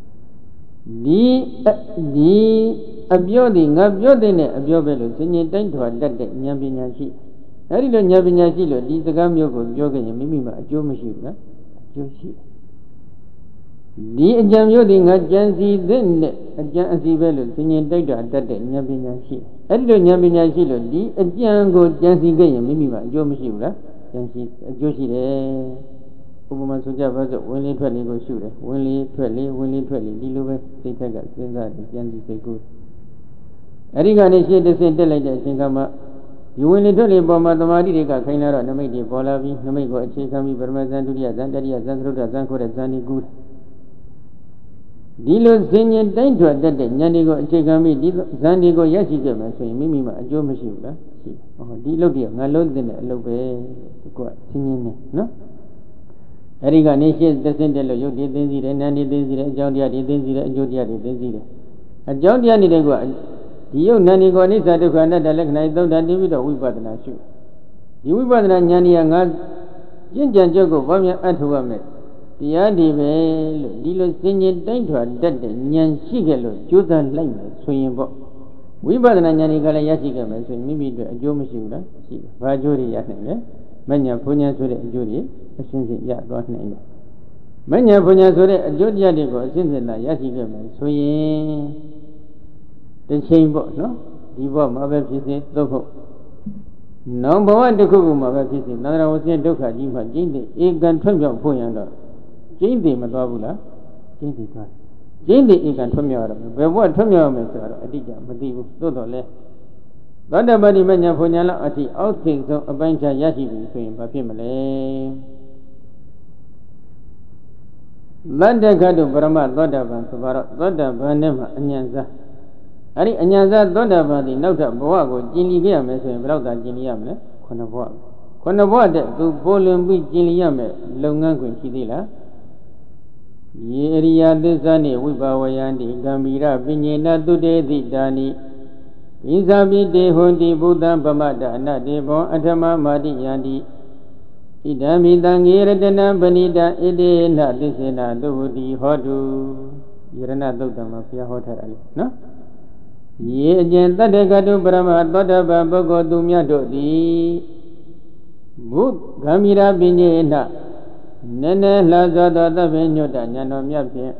Di Di Abioding, Abiodine, Abiobello, singing that to a dead Yambiansi. I don't have any asilo, these the Gamio, Yoga, and Mimima, Joe Mishimda, Joshi. The Jamyoding at Jansi, then a Jansi Bello, singing data at that Yabinashi. Editor Yabinashilo, the Jango Jansi Gay, Mimima, Joe Mishimda, Jansi, Joshi, Ubuma Suja was a Willie Twelly go shooter, Willie Twelly, Willie Twelly, Diluve, they take us, Jansi say good. Arigani said the same like that, Singama. You will literally bomb the Marika, Kainara, Namadi, Bolavi, Namigo, Chikami, Burmazan, Duria, Zandaria, Zanruda, Zanko, Zani good. Dilo singing danger that day, Yanigo, Chikami, Zandigo, Yashigama, saying Mimima, Joe Mashula. Oh, Dilo, Nalo, then Lobe, singing, no? Eriga Nation, the Sendelo, you did the Zira, Nani, the Zira, Jodia, the Zira, Jodia, the Zira. A Jodia, the go. You Nani go Nisa to Canada, like Night, though that David or Wibadana shoe. You Wibadana Yanni and God, Jinjan Jogo, Vamia Atuame. The Adivel, Dilo singing danger, dead, Yan Shigelo, Judan Lane, swinging book. Wibadana Yanni Gala Yashigam, so maybe Joe Mishula, see, Vajuri Yatin, Manya Punya Sure, Jury, a since Yat got named. Manya Punya Sure, Judia Digo, since Yashigam, swinging. The same book, no? The bomb of a piece, Doko. Number one, the Kukum of a piece, another was in Doka, Jima, Jindi, Egan Tumio Poyanda. Jindi Matabula, Jindi, Jindi Egan Tumio, but what Tumio Mr. Adija, Madibu, Dodo left. But the body mania Punyala at the outtakes of a bunch of Yashi between Papimale. Landa Gadu Brahma, Lodavan, Loda Vanema, Anyanza. Ari Anyaza Dodabadi, Nota Boago, Giliam, and Brother Giliam, Conaboa. Conaboa, to Bolum with Giliam, Longangu Kidila. Yeria de Zani, Wibawayandi, Gambira, Vinena, Dude, the Dani. Izabi de Hondi, Buddha, Bamada, Nadebo, Atama, Madi Yandi. Idami Dangira, Dana, Banida, Ede, Nadisena, Dudi, Hodu. Yerana Dodama, Pia Hotel, no? Ye Jenta de Gadu Brahma, Bada Babago Dumia Dodi Book Gamira Binena Nene Lazada da Venuta, Nanomiapi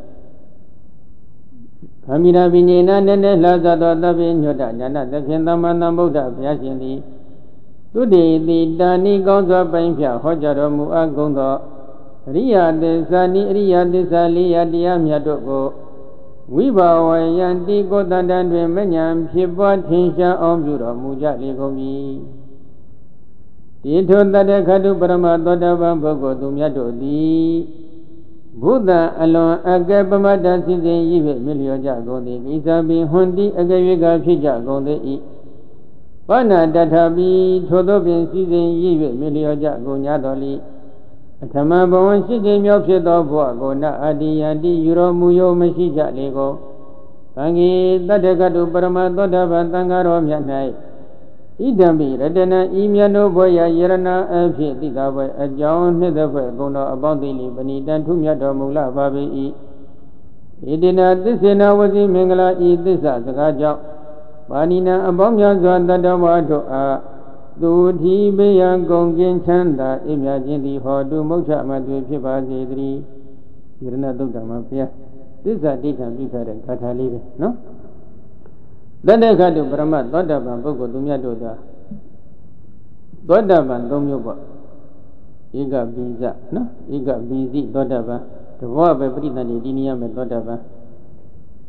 Gamira Binena, Nene Lazada da Venuta, Nana, the Kendamana Buddha, Piashindi. Today the Dani Gonza Painfia, Hojaromu Agondo Ria de Sani, Ria de Salia, Diamia Dogo. We bow and go down with Manyam, Shibot, Hinsha, Omjura, Muja, Legomi. The told that the Kadu Brahma, Dodava, Bogo, Dumiato, the Buddha alone, a Gabama dances in Yivet, Milio Jago, the Isabi, Hundi, a Gaviga, Pijago, the E. Pana Databi, Todobin, season Yivet, Milio Jago, Yadoli. Tamabon, she gave me up to the Boago, Adi, Adi, Euro, Muyo, Meshija, Lego. Tangi, the Degadu Brahma, Dodava, Tangaro, Yanai. Idambi, Redena, Imiano, Boya, Yerana, and Fitigaba, a John, Netherway, Gona, about the Libani, Dan Tumia, Mula, Babi. Idina, this in our was in Mengala, eat this as a gaja. Banina, Abomya, Zanda, Do he be a gongin chanda, imagine the Hodu Mocha Madu Pipa Zedri. You're not Dugama. This is a detail because of Catalive, no? Then they got to Brahma, Dodaban, Bogo, Dumia Doda. Dodaban, Domyoba. Iga Biza, no? Iga Bizi, Dodaba. The war of every Diniam and Dodaba.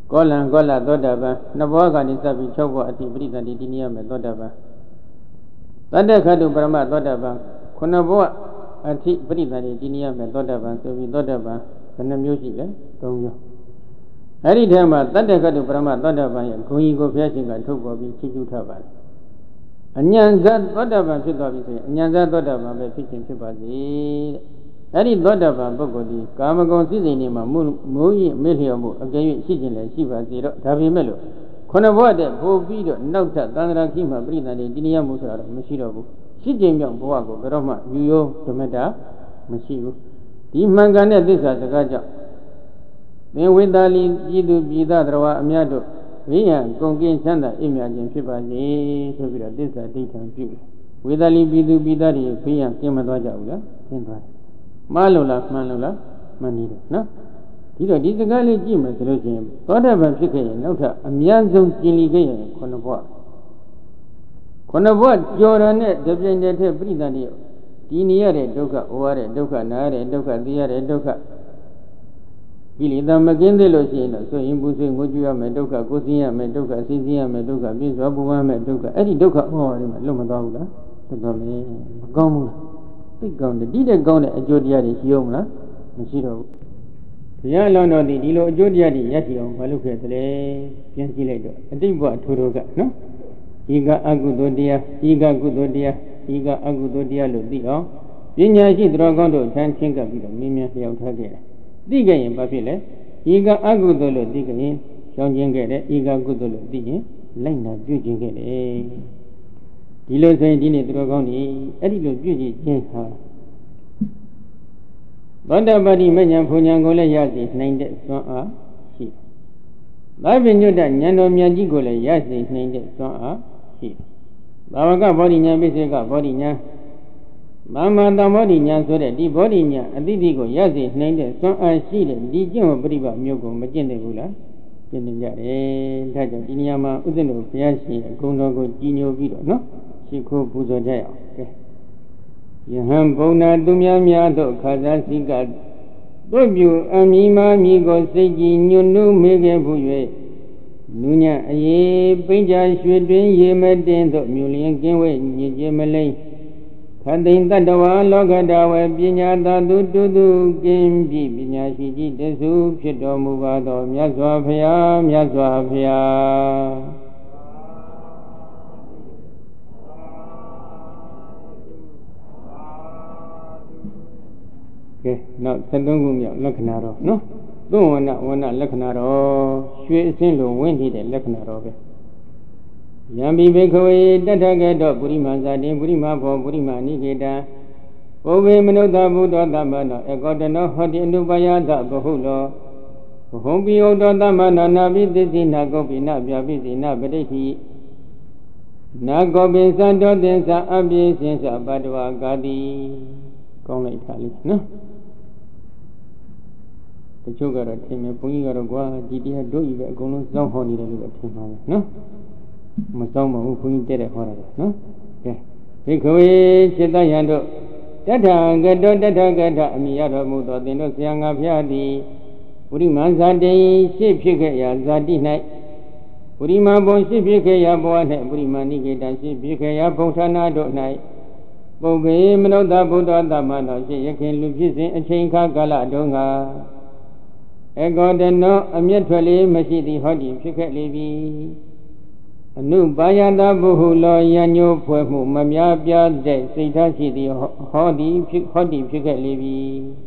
ကောလံကောလသောတာပန်နှစ်ဘဝကနေစပ်ပြီး၆ဘဝအတိပရိသန္တိတည်နေရမယ်သောတာပန်တတ္တခတုပရမသောတာပန်ခုနှစ်ဘဝအတိပရိသန္တိတည်နေရမယ်သောတာပန်ဆိုပြီးသောတာပန်ဘယ်နှမျိုးရှိလဲသုံးမျိုးအဲ့ဒီထဲမှာတတ္တခတုပရမသောတာပန်ရဲ့ဂုဏ်ကြီးကိုဘုရားရှင်ကထုတ်ပေါ်ပြီးချီးကျူးထားပါတယ်အဉ္ဇဇသောတာပန်ဖြစ်သွားပြီဆိုရင်အဉ္ဇဇသောတာပန်ပဲဖြစ်ခြင်းဖြစ်ပါစေတဲ့အဲ့ဒီသောတာပန်ပုဂ္ဂိုလ်ဒီကာမဂုဏ်စိစိတ်နေမှာမိုးရင်မေ့လျော်မှုအကယ်၍ရှိခြင်းလည်းရှိပါစေတော့ဒါပေမဲ့လို့ခုနဘဝတည်းပို့ပြီးတော့နောက်ထပ်သန္တရာခိမှာပြိတ္တန်တွေတည်နေရမှုဆိုတာတော့မရှိတော့ဘူးရှိခြင်းမြောက်ဘဝကိုဘယ်တော့မှယူရောဓမ္မတာမရှိဘူးဒီမှန်ကန်တဲ့သစ္စာစကားကြောင့်သင်ဝိသာလီပြည်သူပြည်သားတော်ဝါအများတို့ဝိယံကုန်ကင်းချမ်းသာအိမ်မြခြင်းဖြစ်ပါစေဆိုပြီးတော့သစ္စာဒိဋ္ဌံပြုဝိသာလီပြည်သူပြည်သားတွေဝိယံကျင့်မသွားကြဘူးလားကျင့်သွားတယ်မှားလို့လားမှန်လို့လားမှန်နေတယ်နော်ဒီတော့ဒီစကားလေးကြည့်မယ်ဆိုလို့ရှိရင်သောတာပန်ဖြစ်ခဲ့ရင်နောက်ထပ်အများဆုံးကျင်လီခဲ့ရင်ခုနှစ်ဘဝခုနှစ်ဘဝကြော်ရတဲ့တပြိုင်တည်းထက်ပြိတ္တန်တွေဒီနေရတဲ့ဒုက္ခဩရတဲ့ဒုက္ခနာရတဲ့ဒုက္ခသိရတဲ့ဒုက္ခကိလေသာမကင်းသေးလို့ရှိရင်တော့ဆိုရင်ပူဆွေးငိုကြွရမယ်ဒုက္ခကိုသိရမယ်ဒုက္ခသိသိရမယ်ဒုက္ခပြည့်စွာပူပန်မယ်ဒုက္ခအဲ့ဒီဒုက္ခဩရတွေမှာလွတ်မသွားဘူးလားလွတ်သွားမယ်မကောင်းဘူးလားသိကောင်းတယ်ဒီတဲ့ကောင်းတဲ့အကျိုးတရားတွေရှိအောင်မလားမရှိတော့ဘူးဘုရားလောင်းတော်ဒီဒီလိုအကျိုးတရားတွေရရှိအောင်မလုပ်ခဲ့သလဲပြန်ကြည့်လိုက်တော့အတိတ်ဘဝထိုးထိုးကနော်ဤကအကုသိုလ်တရားဤကကုသိုလ်တရားဤကအကုသိုလ်တရားလို့သိအောင်ပညာရှိသူတော်ကောင်းတို့ထမ်းချင်းကပ်ပြီးတော့မြင်မြန်လျှောက်ထားခဲ့တယ်သိခဲ့ရင်ဘာဖြစ်လဲဤကအကုသိုလ်လို့သိခဲ့ရင်ရှောင်ကျဉ်ခဲ့တယ်ဤကကုသိုလ်လို့သိရင်လိုက်နာပြုကျင့်ခဲ့တယ်ဒီလိုဆိုရင်ဒီနေ့သူတော်ကောင်းတွေအဲ့ဒီလိုပြုကျင့်ခြင်းဟာသောတာပတိမဉ္ဇဉ်ဘုံဉဏ်ကိုလည်းရစေနိုင်တဲ့စွမ်းအားရှိတယ်။သာဝိညုတဉာဏ်တော်မြတ်ကြီးကိုလည်းရစေနိုင်တဲ့စွမ်းအားရှိတယ်။ဘာဝကဘောဓိဉာဏ်ပိစေကဘောဓိဉာဏ်မာမတမောဓိဉာဏ်ဆိုတဲ့ဒီဘောဓိဉာဏ်အတိတိကိုရစေနိုင်တဲ့စွမ်းအားရှိတဲ့ဒီကျင့်ဝတ်ပရိပတ်မျိုးကိုမကျင့်နိုင်ဘူးလားကျင့်နေကြတယ်။ဒါကြောင့်ဒီနေရာမှာဥစ္စံတော်ဘုရားရှင်အကုန်တော်ကိုကြီးညိုပြီးတော့နော်ရှိခိုးပူဇော်ကြရအောင်။ကဲယဟံဘုံနာသူများများတို့ခါစားစိကတို့ပြုအမိမာမိကိုစိတ်ကြည်ညွတ်နုမေခဲ့ဘူး၍နုညအရေးပိဋ္ဌာရွှေတွင်ရေမတင်တို့မြူလျင်ကင်းဝဲညစ်ကြေမလိမ့်ခတိန်တတ္တဝါလောကတာဝေပညာသာတုတုတုကင်းပြီပညာရှိကြီးတဆုဖြစ်တော်မူပါသောမြတ်စွာဘုရားမြတ်စွာဘုရားကဲနောက်ဆက်သုံးခုမြောက်လက္ခဏာတော်နော်သုံးဝဏဝဏလက္ခဏာတော်ရွှေအစင်းလိုဝင်းထီတဲ့လက္ခဏာတော်ပဲယံဘိဘေခဝေတထကေတောပုရိမဇာတိပုရိမဘောပုရိမအနိကေတပုဗ္ဗေမနုဿဘုဒ္ဓသမ္မနောဧကောတနောဟောတိအနုပယသဘဟုလောဘဟုံပိယုဒ္ဓသမ္မနောနာပိသစ္စိနာကောပိနပြပိစိနာပဋိဋ္ဌိနာကောပိသံတောသင်္သအပိစင်္စပတ္တဝါကာတိကောင်းလိုက်တာလေးနော်တချို့ကတော့ထင်မယ်ဘုန်းကြီးကတော့ကွာဒီတရားတို့ကြီးပဲအကုန်လုံးစောင့်ဟောနေတယ်လို့ပဲထင်ပါပဲနော်မစောင့်ပါဘူးဘုန်းကြီးတဲ့တဲ့ဟောတာနော်ကဲဒီခဝေစိတ္တယံတို့တထကတောတထကထအမိရတော်မူသောသင်တို့ဆရာငါဖျားသည်ပုရိမဇာတိရှေ့ဖြစ်ခဲ့ရာဇာတိ၌ပုရိမဘုံရှေ့ဖြစ်ခဲ့ရာဘဝ၌ပုရိမနိကေတရှေ့ဖြစ်ခဲ့ရာဘုံဌာနတို့၌ပုဗ္ဗေမနုဿဘုဒ္ဓသမ္မနောရှေ့ရခင်လူဖြစ်စဉ်အချိန်ခါကာလတုန်းကဧကောတနောအမျက်ထွက်လေးမရှိသည်ဟောဒီဖြစ်ခဲ့လေပြီအနုပါယတဘုဟုလောယညိုဖွဲ့မှုမများပြားတဲ့စိတ်ထားရှိသည်ဟောဒီဖြစ်ဟောဒီဖြစ်ခဲ့လေပြီ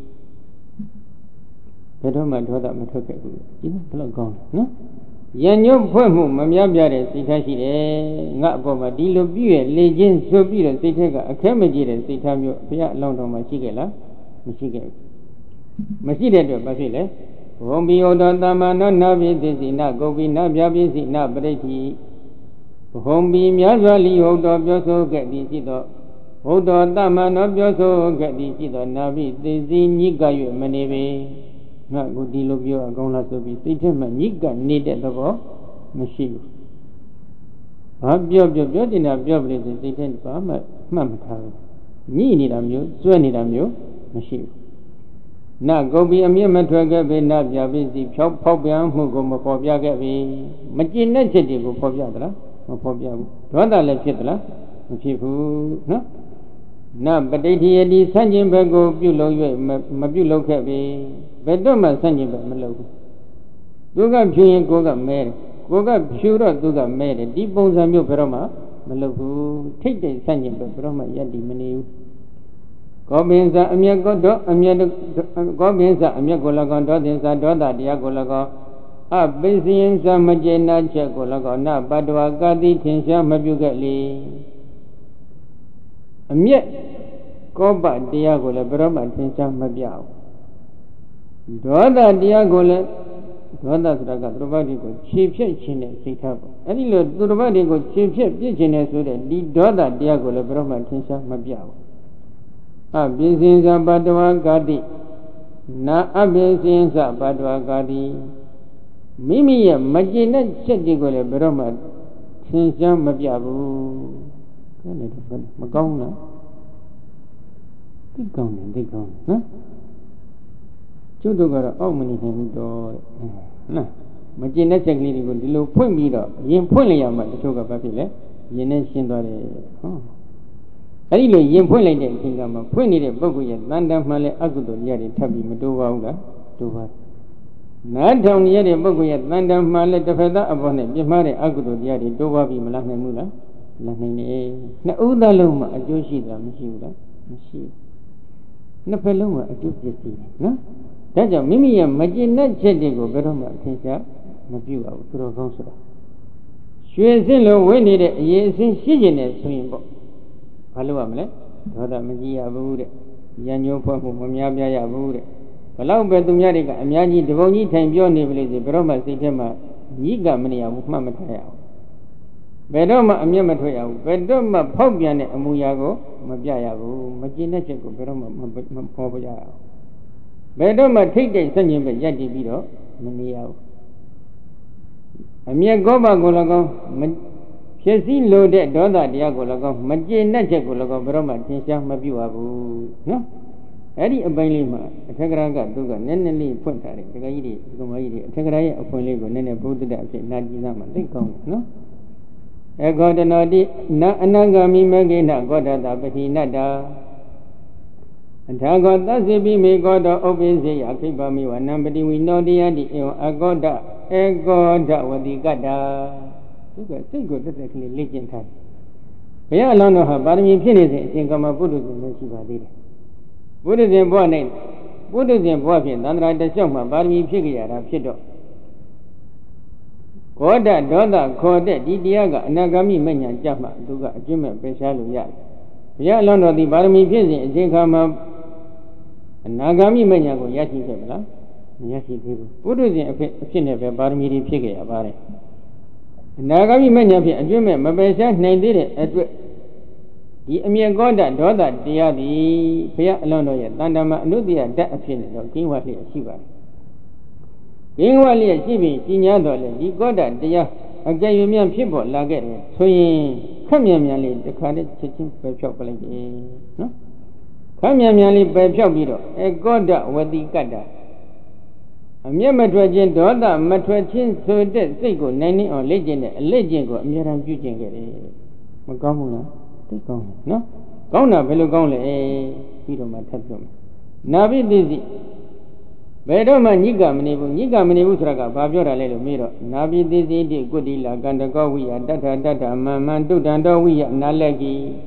ဘယ်တော့မှဒေါသမထွက်ခဲ့ဘူးဒီဘယ်လောက်ကောင်းလဲနော်ယညိုဖွဲ့မှုမများပြားတဲ့စိတ်ထားရှိတယ်ငါအပေါ်မှာဒီလိုပြည့်ရဲ့လေချင်းဆိုပြီးတော့စိတ်ထက်ကအခဲမကြီးတဲ့စိတ်ထားမျိုးဘုရားအလောင်းတော်မှာရှိခဲ့လားမရှိခဲ့ဘူးမရှိတဲ့အတွက်ဘာဖြစ်လဲဘုံဘိယုဒ္ဓသမ္မနောနာပိသစ္စိနာဂုပိနာပြပိစိနာပရိဋ္ဌိဘုံဘိများစွာလီဟုတ်တော်ပြောဆိုခဲ့သည်ရှိသောဘုဒ္ဓသမ္မနောပြောဆိုခဲ့သည်ရှိသောနာပိသစ္စိညိက၍မနေပေငါကိုဒီလိုပြောအကောင်းလားဆိုပြီးစိတ်ထဲမှာညိကနေတဲ့သဘောမရှိဘူးဘာပြောပြောပြောတင်တာပြောပြလို့စိတ်ထဲဘာမှမှတ်မထားဘူးညိနေတာမျိုးစွဲနေတာမျိုးမရှိဘူး Na gobi a mere matwaga be not Yabizi, Popian, who go Mopopia be Majina City go Popiadra, Mopopia, Rada La Chitla, Chifu, no? Na but they hear the Sanjim Bago, Bulo, Mabulo Cabe, Bedoma Sanjim Malo. Duga Puyan Goga Mare, Goga Pura Duga Mare, deep bones and Mu Peroma, Malo, take the Sanjim Peroma Yadi Menu. Gobinza Amiagodo, Amia Gobinza Amiagolagondo, Dinza Doda, Diagolago, a busy Zamajena Chegolago, na Badua Gadi, Tinsha Mabugali. Amia Goba Diagola, Broma, Tinsha Mabiao. Doda Diagola, Doda Draga, Robadigo, Chief Chine, Sitabo. Any load, Robadigo, Chief Chine, so that the Doda Diagola, Broma, Tinsha Mabiao. Abizinza Badwa Gadi Na Abizinza Badwa Gadi Mimi Majina Chedigole Broma Tinsha Mabiabu Magona Digone, Digone, huh? Chudogara, oh, many him do Majina Chegli would do point me up, Yin Puliam, the sugar papilla, Yen Shindore. Anyway, Yin Puliam, Kingama, Puny, Boguya, Landa Male Agudo, Yadi, Tabi, Medova, Dova. Not down yet, Boguya, Landa Male, the feather upon it, Yamare Agudo, Yadi, Dova, Malana Mula, Lahine, Nauda Loma, a Joshida, Mishula, Mishi. Napaloma, a good city, no? That's a Mimi and Majina Chedigo, Beroma, Tinsha, Mabua, Turo Consular. She is in low when it is in Shijin, swing book. Paluamle, Toda Magia Bude, Yanyo Popo, Mamia Bude. Palau Betumarica, Amiani, Devoni, Tambioni village, Beroma, Sitema, Yiga Mania, Mamataya. Bedoma, Amiamatoya, Bedoma, Pobian, Amuyago, Mabiago, Magina Checo, Beroma, Mapoya. Bedoma, take the Sanjim, Yadi Bido, Maniao. Amia Goba Golago, Chesi loaded Doda Diagolago, Magina Checolago, Beroma, Tinsha, Mabuabu. No? Eddie Abailima, a Tagraga, Duga, Neneli, Puntari, the Gaidi, Gomai, a Tagraya, a Poligo, Nene, Buddha, Nadizama, they come, no? A god anodi, na anagami magina, Goda, Bahinada. And I got that be me God opens the Akibami, one number we know the Adi, a goda, a goda, what the gada. Say good, that's actually legend time. We are alone of her, but me finish think of my Buddhism when she was there. Buddhism born name, Buddhism boyfriend, and I the Shoma, but me figure out Pido. Goda, Doda, Koda, Didiaga, Nagami, Mania, Jama, Duga, Jimmy, Peshalu Yak. We are alone of the Barmi Pizi, Jinkama. Nagami Manyago Yaki Kebla, Yaki people. What is the opinion of a Barmidi figure about it? Nagami Manyapi, a Jimmy, Mabesa, nine did it at the Amia Goda, Doda, Dia, the Pia Lonoya, Dandama, Nudia, that opinion of King Wali Shiva. King Wali Shibi, Tinyadole, the Goda, Dia, a gay million people, Laget, swinging, come yamly, the carded chicken for chocolate. No? Come yamly by Piobido, a goda with the gada. A mere matrajan doda, matrachin, so that they go nanny or legend, a legend go, a mere and Eugene. Macamuna, take on, no? Gona, Velogone, a Pido Matapum. Navi dizzy. Bedoma Niga Menibu, Niga Menibusraga, Babura Lelo Miro, Navi dizzy, Goodilla, Gandagowi, Data Data, Mamandu, Dandowi, Nalegi.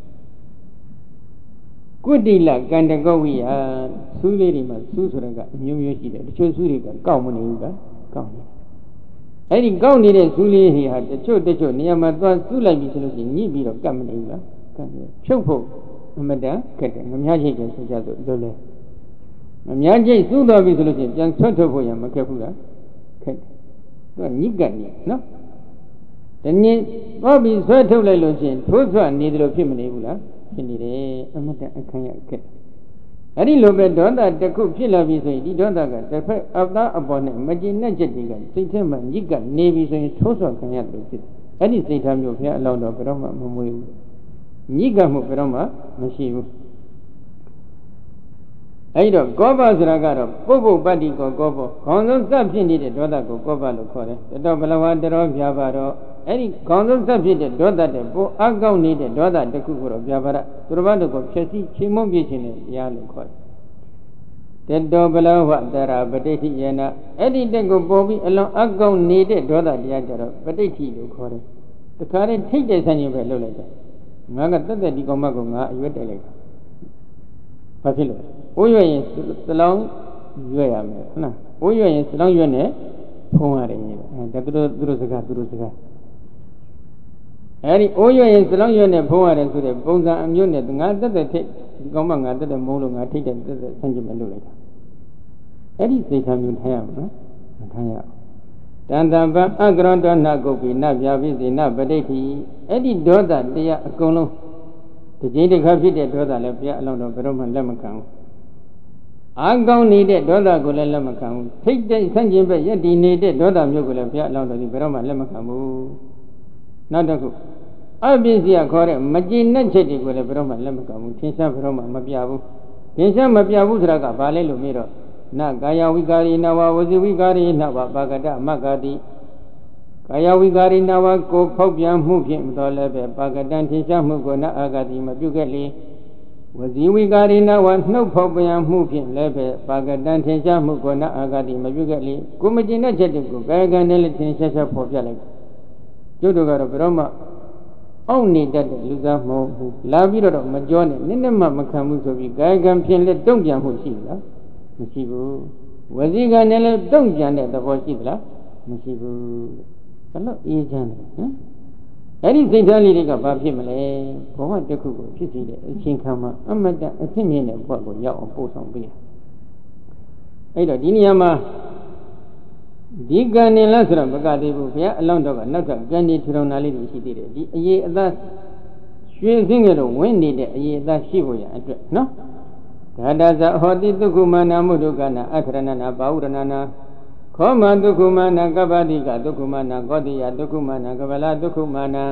Goodilla, Gandagowi, Sulima, Susuraga, Mumushi, the Chosuriga, Gaumaniga, Gauni. Eddie Gauni, Suli, he had the Cho de Cho, Niamata, Sula Bisulusi, Nibi of Gamaniga, Chopo, Amada, Katan, Mamiaji, Dole. Mamiaji, Suda Bisulusi, Jan Sotopoya, Macapula, Kat, Nigani, no? The name Bobby Soto Lelosin, Tosa, neither of Pimanibula. Kindire, Amata, a kayak cat. I didn't look at Donda, the cook, Pilla Visa, the Donda, the fact of that upon it, Magina Jetigan, Satan, Yiga, Navy, and Tosa kayak with it. Any state time you hear alone of Roma, Mamu. Niga Muperoma, Mashivu. အဲ့တော့ကောပဆိုတာကတော့ပုပ္ပုပ္ပတ္တိကောကောပခေါင်းဆုံးစပ်ဖြစ်နေတဲ့ဒေါသကိုကောပလို့ခေါ်တယ်တတော်ဘလဝတတော်ပြပါတော့အဲ့ဒီခေါင်းဆုံးစပ်ဖြစ်တဲ့ဒေါသတဲ့ပိုအကောက်နေတဲ့ဒေါသတစ်ခုကိုတော့ပြပါရသူတော်ဘာတို့ကိုဖြည့်ဆည်းချိန်မုံပြည့်ခြင်းနဲ့တရားလို့ခေါ်တယ်တတော်ဘလဝတရာပဋိဋ္ဌိယေနအဲ့ဒီတက်ကိုပေါ်ပြီးအလွန်အကောက်နေတဲ့ဒေါသတရားကြတော့ပဋိဋ္ဌိလို့ခေါ်တယ်တခါတည်းထိတ်တဲ့ဆန်းခြင်းပဲလုပ်လိုက်တယ်ငါကတက်တက်ဒီကောင်မကိုငါအရွက်တက်လိုက်တာဘာဖြစ်လို့အိုးရွက်ရင်စလောင်းရွက်ရမယ်ဟုတ်လားအိုးရွက်ရင်စလောင်းရွက်နဲ့ဖုံးရတယ်အဲဒါသူတို့သူတို့စကားသူတို့စကားအဲဒီအိုးရွက်ရင်စလောင်းရွက်နဲ့ဖုံးရတယ်ဆိုတဲ့ပုံစံအမျိုးနဲ့ငါတက်တက်ထိတ်ဒီကောင်မငါတက်တက်မုန်းလို့ငါထိတ်တဲ့တက်တက်ဆန်းကျင်ပဲလုပ်လိုက်တာအဲ့ဒီစိတ်ထားမျိုးထားရမှာနော်မထားရအောင်တန်တပံအကရောတောနကုပ္ပိနဗျာပိစေနပဋိဋ္ဌိအဲ့ဒီဒေါသတရားအကုန်လုံးဒီကြိမ်တစ်ခါဖြစ်တဲ့ဒေါသလည်းဘုရားအလောင်းတော်ဘယ်တော့မှလက်မခံဘူးအာကောင်းနေတဲ့ဒေါသကိုလည်းလက်မခံဘူးထိတ်တဲ့ဆန့်ကျင်ဘက်ယက်တည်နေတဲ့ဒေါသမျိုးကိုလည်းဘုရားအလောင်းတော်ဒီဘယ်တော့မှလက်မခံဘူးနောက်တစ်ခုအပစ္စည်းခေါ်တဲ့မကြည်နဲ့ချက်တွေကိုလည်းဘယ်တော့မှလက်မခံဘူးသင်္ချာဘယ်တော့မှမပြဘူးသင်္ချာမပြဘူးဆိုတာကဘာလဲလို့မေးတော့နကာယဝိကာရိနဝဝစီဝိကာရိနဝပါကတမဂ္ဂတိကာယဝိကာရိနဝကိုဖောက်ပြန်မှုဖြင့်မတော်လည်းပဲပါကတံထင်ရှားမှုကိုနအာဂတိမပြုခဲ့လေဝစီဝိကာရိနဝနှုတ်ဖောက်ပြန်မှုဖြင့်လည်းပဲပါကတံထင်ရှားမှုကိုနအာဂတိမပြုခဲ့လေကိုမကျင်တဲ့ချက်တွေကိုကာယကံနဲ့လည်းထင်ရှားရှားဖော်ပြလိုက်ကျုပ်တို့ကတော့ဘယ်တော့မှအောင့်နေတတ်တဲ့လူသားမဟုတ်ဘူးလာပြီးတော့မကြောနဲ့နည်းနည်းမှမခံဘူးဆိုပြီးကာယကံဖြင့်လည်းတုံ့ပြန်မှုရှိလားမရှိဘူးဝစီကံနဲ့လည်းတုံ့ပြန်တဲ့သဘောရှိသလားမရှိဘူးဘယ်လိုအေးချမ်းလဲဟမ်အဲ့ဒီစိတ်ထားလေးတွေကဘာဖြစ်မလဲဘဝတစ်ခုကိုဖြစ်စီတဲ့အချိန်ခါမှာအမတအဖြစ်မြင်တဲ့ဘဝကိုရောက်အောင်ပို့ဆောင်ပေးရအဲ့တော့ဒီနေရာမှာဒီကံနေလားဆိုတော့မကသေးဘူးဘုရားအလောင်းတော်ကနောက်ကကံနေထူထောင်တာလေးတွေရှိသေးတယ်ဒီအရေးအသားရွှေစင်းကြတော့ဝင်နေတဲ့အရေးအသားရှိဖို့ရအတွက်နော်ဓာတဇဟောတိဒုက္ခမနာမုဒုက္ခနာအခရဏနာဘာဝရဏနာခောမဒုက္ခမနာကပ္ပတိကဒုက္ခမနာကောတိယဒုက္ခမနာကပလဒုက္ခမနာ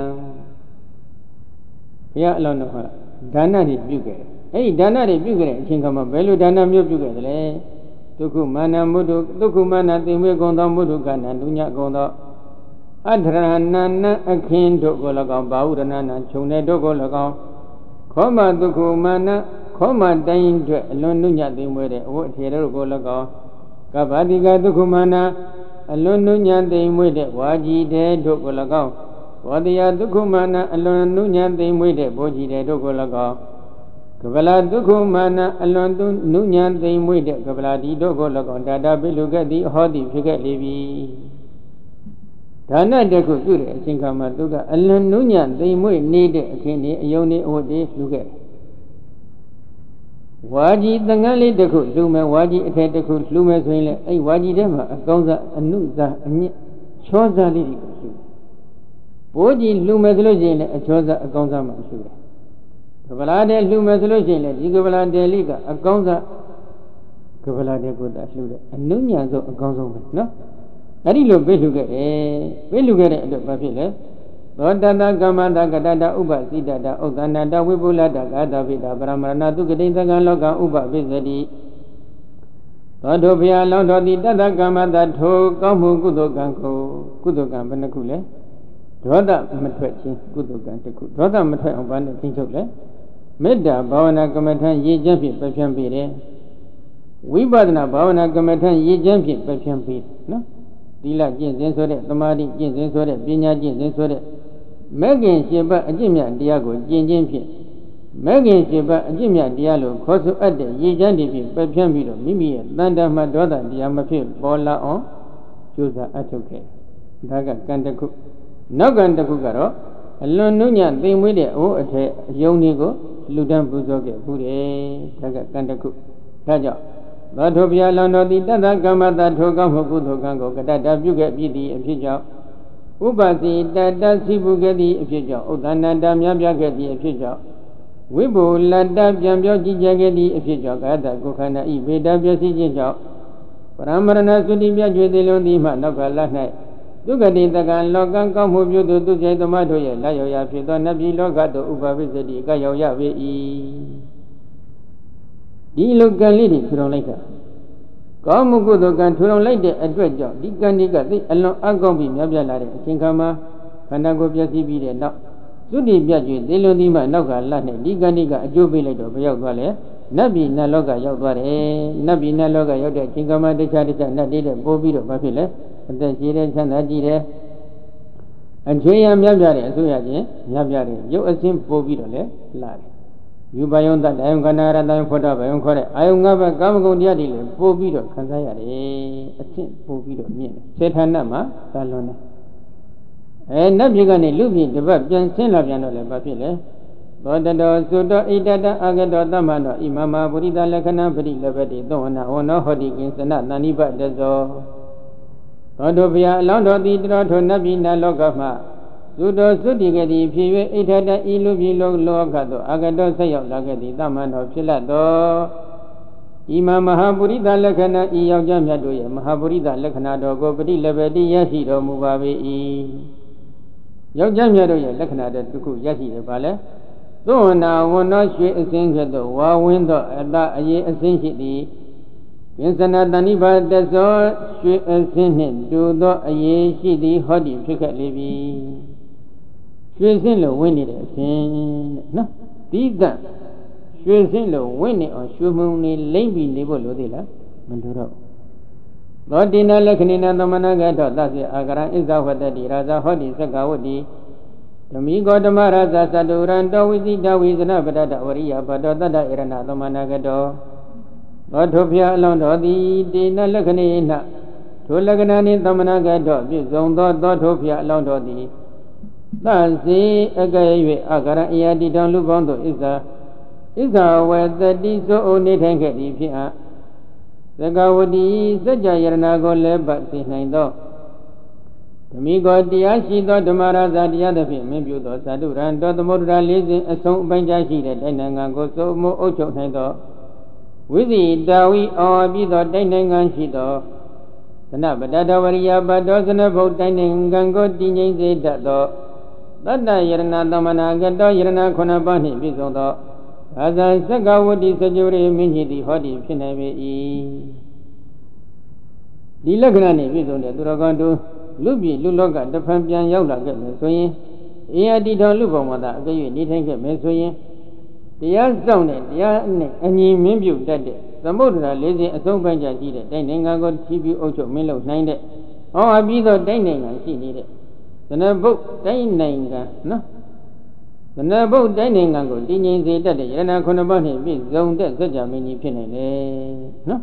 ဘုရားအလောင်းတော်ကဒါနတွေပြုခဲ့တယ်အဲ့ဒီဒါနတွေပြုခဲ့တဲ့အချိန်ကမှဘယ်လိုဒါနမျိုးပြုခဲ့သလဲဒုက္ခမနာမုဒုဒုက္ခမနာသိမွေကုန်သောမုဒုက္ခနာလူညကုန်သောအထရဏနာအခင်းတို့ကို၎င်းဘာဝရဏနာခြုံတဲ့တို့ကို၎င်းခောမဒုက္ခမနာခောမတိုင်းအတွက်အလွန်နုညသိမွေတဲ့အဝတ်အထည်တို့ကို၎င်းကပ္ပတိကဒုက္ခမနာအလွန်နုညသိမွေတဲ့ဝါကြီးတဲ့တို့ကို၎င်းဝတ္တယဒုက္ခမနာအလွန်နုညသိမွေတဲ့ဘောကြီးတဲ့တို့ကို၎င်းကပလဒုက္ခမနာအလွန်နုညသိမွေတဲ့ကပလဒီတို့ကို၎င်းဒါတာပိလူကတိဟောတိဖြစ်ခဲ့လေပြီဒါနတခုပြုတဲ့အချိန်ခါမှာသူကအလွန်နုညသိမွေနေတဲ့အခင်ဒီအယုံနေအဝတ်တွေလှူခဲ့ဝါကြီးတန်ငန်းလေးတစ်ခုလှူမယ်ဝါကြီးအထက်တစ်ခုလှူမယ်ဆိုရင်လည်းအဲ့ဝါကြီးထဲမှာအကောင်းစားအနုစားအညစ်ချောစားလေးတွေကိုလှူဘိုးကြီးလှူမယ်ဆိုလို့ရှိရင်လည်းအချောစားအကောင်းစားမှလှူတယ်ကပလာတဲ့လှူမယ်ဆိုလို့ရှိရင်လည်းဒီကပလာတဲ့လေးကအကောင်းစားကပလာတဲ့ကိုယ်သာလှူတယ်အနုညံဆုံးအကောင်းဆုံးပဲနော်အဲ့ဒီလိုပြေလှူခဲ့တယ်ပြေလှူခဲ့တဲ့အတွက်ဘာဖြစ်လဲသောတတကမ္မတကတတဥပစိတတဥက္ကန္တဝိပုလတကာသဗိတပရမရဏသုကတိသကံလောကဥပပိစတိသောတုဘုရားလောင်းတော်သည်တတကမ္မတထိုကောင်းမှုကုသိုလ်ကံကိုကုသိုလ်ကံဘယ်နှခုလဲဒေါသမထွက်ခြင်းကုသိုလ်ကံတစ်ခုဒေါသမထွက်အောင်ဘာနဲ့သင်ချုပ်လဲမေတ္တာဘာဝနာကမ္မထံရည်ကျမ်းဖြင့်ပြဖြန်းပေးတယ်ဝိပဿနာဘာဝနာကမ္မထံရည်ကျမ်းဖြင့်ပြဖြန်းပေးတယ်နော်သီလကျင့်စဉ်ဆိုတဲ့သမာဓိကျင့်စဉ်ဆိုတဲ့ပညာကျင့်စဉ်ဆိုတဲ့မဲ့ခင်ရှင်ဘအကျင့်မြတ်တရားကိုကျင့်ခြင်းဖြင့်မဲ့ခင်ရှင်ဘအကျင့်မြတ်တရားလို့ခေါ်ဆိုအပ်တဲ့ရည်ချမ်းတွေဖြင့်ပြဖြန်းပြီးတော့မိမိရဲ့တန်တမဒေါသတရားမဖြစ်ပေါ်လာအောင်ကြိုးစားအထောက်ခဲ့ဒါကကံတစ်ခုနောက်ကံတစ်ခုကတော့အလွန်နုညံ့သိမ်မွေးတဲ့အဝတ်အထည်အယုံတွေကိုလူတန်းပူဇော်ခဲ့ဘူးတယ်ဒါကကံတစ်ခုဒါကြောင့်သောထိုဘုရားလောင်းတော်သည်တတ္တကမ္မတထိုကောင်းမှုကုသိုလ်ကံကိုကတ္တပြုခဲ့ပြီးသည့်အဖြစ်ကြောင့်ဥပစီတတ္တသိပုခဲ့သည့်အဖြစ်ကြောင့်ဥဒ္ဒန္တမြတ်ပြခဲ့သည့်အဖြစ်ကြောင့်ဝိဘူလတ္တပြန်ပြောကြည်ကြခဲ့သည့်အဖြစ်ကြောင့်ကာယတကိုခန္ဓာဤဗေဒပျက်စီးခြင်းကြောင့်ပရမရဏသုတိပြကျွေသေးလုံးသည်မှနောက်ကလ၌ဒုက္ခတိတကံလောကံကောင်းမှုပြုသူသူကျေသမတို့ရဲ့လက်ရောက်ရဖြစ်သောနတ်ပြည်လောကသို့ဥပပိစတိကရောက်ရပေ၏ ဒီဒီလိုကံလေးတွေထူထောင်လိုက်တာကောင်းမှုကုသိုလ်ကံထူထောင်လိုက်တဲ့အတွက်ကြောင့်ဒီကံတွေကသိအလွန်အကောင်းပြီးမြတ်ပြလာတဲ့အချိန်ခါမှာခန္ဓာကိုယ်ပြည့်စည်ပြီးတဲ့နောက်သုတိပြတ်ကျွေးသေလွန်သီးမှနောက်ကလတ်နဲ့ဒီကံတွေကအကျိုးပေးလိုက်တော့ဘယ်ရောက်သွားလဲနတ်ပြည်နတ်လောကရောက်သွားတယ်နတ်ပြည်နတ်လောကရောက်တဲ့အချိန်ခါမှာတခြားတခြားနတ်တွေတဲ့ပို့ပြီးတော့ဘာဖြစ်လဲအသက်ရှင်တဲ့ချမ်းသာကြည်တယ်အချွေရမြတ်ပြတဲ့အစိုးရချင်းမြတ်ပြတဲ့ရုပ်အစင်းပို့ပြီးတော့လဲလာတယ်ယူပါယုံတတယုံကန္နာရတယုံဖောတဘယုံခေါ်တဲ့အာယုံငါးပါးကာမဂုဏ်တရားတွေလည်းပို့ပြီးတော့ခံစားရတယ်အဆင့်ပို့ပြီးတော့မြင့်တယ်စေထာဏမှာသာလွန်တယ်အဲနတ်ပြည်ကနေလူပြည်တစ်ပတ်ပြန်ဆင်းလာပြန်တော့လည်းဘာဖြစ်လဲသောတတော်သုတောဣတတအာဂတောတမ္မနောဣမမပုရိသလက္ခဏံပရိလပတိသောဝနာဝနောဟောတိကိသနတဏိပတဇောသောတုဗျာအလောင်းတော်သည်တတော်ထိုနတ်ပြည်နတ်လောကမှသုတောသုတိကတိဖြစ်၍ဣထတဤလူပြည်လောလောကသို့အာဂတောဆက်ရောက်လာခဲ့သည်တမ္မနောဖြစ်လတ်သောဣမမဟာပုရိသလက္ခဏံဤယောက်ျားမြတ်တို့ရဲ့မဟာပုရိသလက္ခဏာတော်ကိုပရိလပတိရရှိတော်မူပါ၏ယောက်ျားမြတ်တို့ရဲ့လက္ခဏာတခုရရှိတယ်ဗာလဲသောဝနာဝနောရွှေအစင်းကဲ့သို့ဝါဝင်းသောအတအရေးအစင်းရှိသည်ဝိသနာတဏိပါတသောရွှေအစင်းနှင့်တူသောအရေးရှိသည်ဟောဒီဖြစ်ခဲ့လေပြီရွှေစင်းလိုဝင်းနေတဲ့အစင်းတဲ့နော်ဒီကရွှေစင်းလိုဝင်းနေအောင်ရွှေမုံနေလိမ့်ပြီးနေဖို့လိုသေးလားမလိုတော့သောတိနာလက္ခဏိနာသမဏဂတောသစေအာဂရံဣဇဝတ္တိရာဇဟောတိသက္ကဝတ္တိဓမိဂောတမရာဇသတုရံတောဝိသိတဝိဇနပတ္တဝရိယဘတောတတ္တဣရဏသမဏဂတောသောထုဖျာအလောင်းတော်သည်တိနာလက္ခဏိနထိုလက္ခဏာနှင့်သမဏဂတောပြည့်စုံသောသောထုဖျာအလောင်းတော်သည်သစေအကဲ့၍အာဂရံအယာတိတံလူပေါင်းတို့ဣဇာဣဇာဝေသတိသောအိုနေထိုင်ခဲ့သည်ဖြစ်အပ်သက္ကဝတိစัจ jaya ယရဏကိုလည်းပတ်သိနိုင်သောဓမိကိုတရားရှိသောဓမ္မရာဇတရားသဖြင့်မင်းပြုသောသတုရံတော်သမုဒ္ဒရာလေးစဉ်အဆုံးအပိုင်းကြားရှိတဲ့တိုင်းနိုင်ငံကိုစိုးမိုးအုပ်ချုပ်နိုင်သောဝိဇိတာဝိအောပြီးသောတိုင်းနိုင်ငံရှိသောသနပတ္တဝရိယဘတ်တော်စနဘုတ်တိုင်းနိုင်ငံကိုတည်ငြိမ်စေတတ်သောတတ္တယရဏသမဏဂတောယရဏခုနှစ်ပါးနှင့်ပြည့်စုံသောအာဇာစက္ကဝတိစကြဝဠာမင်းကြီးသည်ဟောဒီဖြစ်နေပေ၏ဒီလက္ခဏာနှင့်ပြည့်စုံတဲ့သူတော်ကောင်းတို့လူပြည်လူလောကတဖန်ပြန်ရောက်လာခဲ့မယ်ဆိုရင်အေယတိတော်လူပုံမှာသာအကြွေနေထိုင်ခဲ့မယ်ဆိုရင်တရားစောင့်တဲ့တရားနဲ့အညီမင်းပြုတ်တတ်တဲ့သမုဒ္ဒရာလေးစဉ်အဆုံးပိုင်းကြရှိတဲ့တိုင်းနိုင်ငံကိုထီးပြီးအုပ်ချုပ်မင်းလုပ်နိုင်တဲ့ဟောအပြီးတော့တိုင်းနိုင်ငံရှိနေတဲ့သနဘုတ်တိုင်းနိုင်ငံနော်သနဘုတ်တိုင်းနိုင်ငံကိုတည်ငြိမ်စေတတ်တဲ့ယရဏခုနှစ်ပါးနှင့်ပြည့်စုံတဲ့စัจ jaya မင်းကြီးဖြစ်နေလေနော်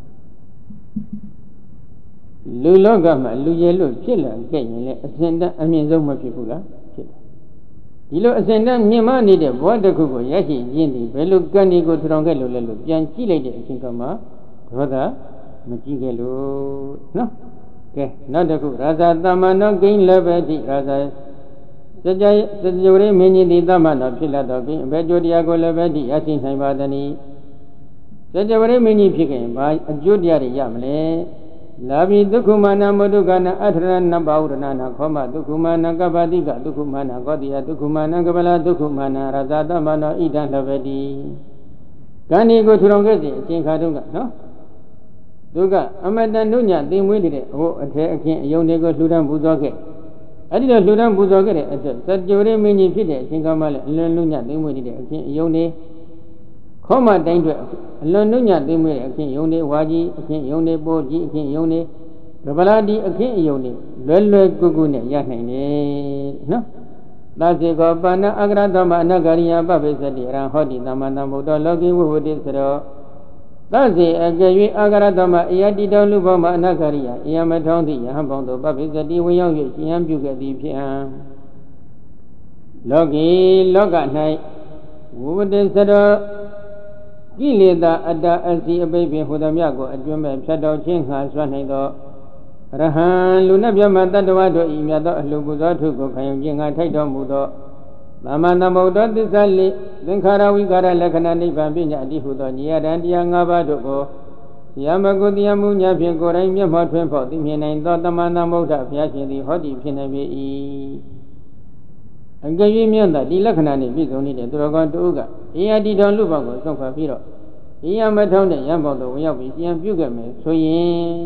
လူလောကမှာလူရည်လို့ဖြစ်လာခဲ့ရင်လည်းအစဉ်တန်းအမြင့်ဆုံးမဖြစ်ဘူးလားဖြစ်တယ်ဒီလိုအစဉ်တန်းမြင့်မနေတဲ့ဘဝတစ်ခုကိုရရှိရင်းဒီဘယ်လိုကံဒီကိုထူထောင်ခဲ့လို့လဲလို့ပြန်ကြည့်လိုက်တဲ့အချိန်ကမှဒေါသမကြည့်ခဲ့လို့နော်ကဲနောက်တစ်ခုရာဇာသမ္မနောဂိဉ္လဘတိရာဇာစัจ jaya စัจ jaya မင်းကြီးဒီသမ္မနောဖြစ်လာတော့ဂိဉ္အဘယ်ကျိုးတရားကိုလည်းပဲဒီရရှိနိုင်ပါသနည်းစัจ jaya မင်းကြီးဖြစ်ခဲ့ရင်ဘာအကျိုးတရားတွေရမလဲလာဘိဒုက္ခမာနမုဒုက္ခနာအထရဏဘဝရဏနာခောမဒုက္ခမာနကပ္ပတိကဒုက္ခမာနကောတိယဒုက္ခမာနကပလဒုက္ခမာနရဇာတမနောဣဒံလဘတိကံဒီကိုထူထောင်ခဲ့စဉ်အရှင်ခါတုန်းကနော်သူကအမတန်နုညသင်မွေးနေတဲ့ဟိုအထေအခင်းအယုံတွေကိုလှူဒန်းပူဇော်ခဲ့အဲ့ဒီတော့လှူဒန်းပူဇော်ခဲ့တဲ့အတွက်စัจ jaya မင်းကြီးဖြစ်တဲ့အရှင်ကမှလည်းအလွန်နုညသင်မွေးနေတဲ့အခင်းအယုံတွေခောမတိုင်းအတွက်အလွန်နုညသိမ့်မဲ့အခင်းယုံနေဝါကြီးအခင်းယုံနေပိုးကြီးအခင်းယုံနေဗဗလာဒီအခင်းယုံနေလွယ်လွယ်ကူကူနဲ့ရနိုင်တယ်နော်သစေကောပါဏအဂရသမအနဂရိယပပိစတိရံဟောတိသမ္မာသမ္ဗုဒ္ဓလောကိဝဝတိစရောသစေအကယ်၍အဂရသမအယတိတောလူဘောမအနဂရိယအယမထောင်းသည့်ယဟံပေါင်းတို့ပပိစတိဝင်ရောက်၍ရှင်ဟံပြုခဲ့သည်ဖြစ်ဟံလောကီလောက၌ဝဝတိစရောကိလေသာအတ္တအစီအပိပင်ဟူသည်မြတ်ကိုအကျွမ်းမဲ့ဖြတ်တော်ခြင်းငှာစွမ်းနိုင်သောရဟန်းလူနဲ့မြတ်မတတ္တဝါတို့ဤမြတ်သောအလှူပူဇော်ထုကိုခံယူခြင်းငှာထိုက်တော်မူသောသမ္မာသမ္ဗုဒ္ဓသစ္စာလေးသင်္ခါရဝိကာရလက္ခဏာနိဗ္ဗာန်ပညာအတိဟုသောဉာဏ်တရား၅ပါးတို့ကိုယမကုတရားမှုညာဖြင့်ကိုယ်တိုင်မျက်မှောက်ထွန်းဖော်သိမြင်နိုင်သောသမ္မာသမ္ဗုဒ္ဓဘုရားရှင်သည်ဟောဒီဖြစ်နေပေ၏အကယ်၍မြတ်သာဒီလက္ခဏာနှင့်ပြည့်စုံနေတဲ့သူတော်ကောင်းတို့ကအေယတိတော်လူပေါင်းကိုဆုံးဖြတ်ပြီးတော့ဒီယံမထုံးတဲ့ရံပေါတော့ဝင်ရောက်ပြီးစီယံပြုခဲ့မယ်ဆိုရင်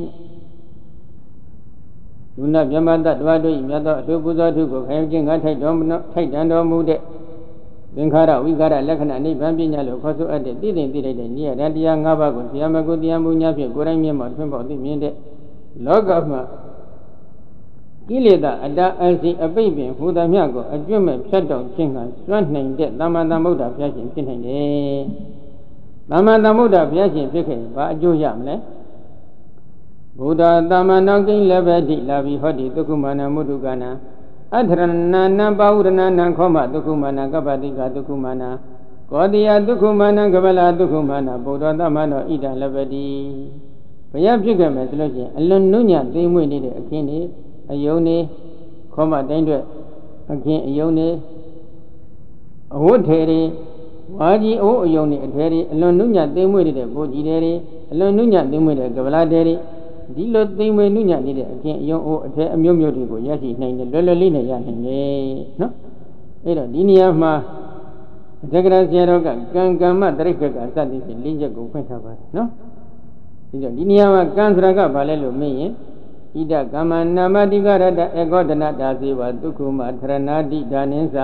လူနာမြမတ္တတဝါတို့ဤမြတ်သောအထုပူဇော်ထုကိုခံယူခြင်းကထိုက်တော်မူထိုက်တန်တော်မူတဲ့သင်္ခါရဝိကာရလက္ခဏာနိဗ္ဗာန်ပညာလို့ခေါ်ဆိုအပ်တဲ့သိသိသိလိုက်တဲ့နိယရတရား၅ပါးကိုတရားမကုတရားမှုများဖြင့်ကိုယ်တိုင်မျက်မှောက်ထွန်းပေါက်သိမြင်တဲ့လောကမှာကိလေသာအတ္တအစီအပိတ်ပင်ဟူသည်မြတ်ကိုအကျွတ်မဲ့ဖြတ်တော်ခြင်းကစွန့်နိုင်တဲ့သမ္မာသမ္ဗုဒ္ဓဘုရားရှင်ဖြစ်နိုင်တယ်။သမ္မာသမ္ဗုဒ္ဓဘုရားရှင်ဖြစ်ခဲ့ရင်ဘာအကျိုးရမလဲ။ဘုဒ္ဓသမ္မာနောက်ကိလည်းပဲတိလာပြီးဟောဒီဒုက္ခမာနမုဒ္ဒကနာအထရဏနံပါဝရဏနံခောမဒုက္ခမာနကပ္ပတိကဒုက္ခမာနကောတိယဒုက္ခမာနကပလဒုက္ခမာနဘုဒ္ဓသမ္မာတော်ဣဒလည်းပဲတိဘုရားဖြစ်ခဲ့မယ်ဆိုလို့ရှိရင်အလွန်နုညံ့သိမ့်မွေ့နေတဲ့အခင်းတွေအယုံနေခောမတိုင်းအတွက်အခင်းအယုံနေအဝတ်ထေတွေဝါကြီးအိုးအယုံနေအထဲတွေအလွန်နုညံ့သိမ့်မွေ့နေတဲ့ပိုးကြီးတွေအလွန်နုညံ့သိမ့်မွေ့တဲ့ကပလာတွေဒီလိုသိမ့်မွေ့နုညံ့နေတဲ့အခင်းအယုံအိုးအထဲအမျိုးမျိုးတွေကိုရရှိနိုင်တယ်လွယ်လွယ်လေးနဲ့ရနိုင်တယ်နော်အဲ့တော့ဒီနေရာမှာအတက္ကရာဆရာတော်ကကံကမ္မတရိက္ခကစသည်ဖြင့်လေးချက်ကိုဖွင့်ထားပါတယ်နော်ဒီတော့ဒီနေရာမှာကံဆိုတာကဘာလဲလို့မေးရင်ဣဒကမ္မနာမတိကရတဧကောဒနာတာစေဝဒုက္ခမထရဏတိဒါနိသ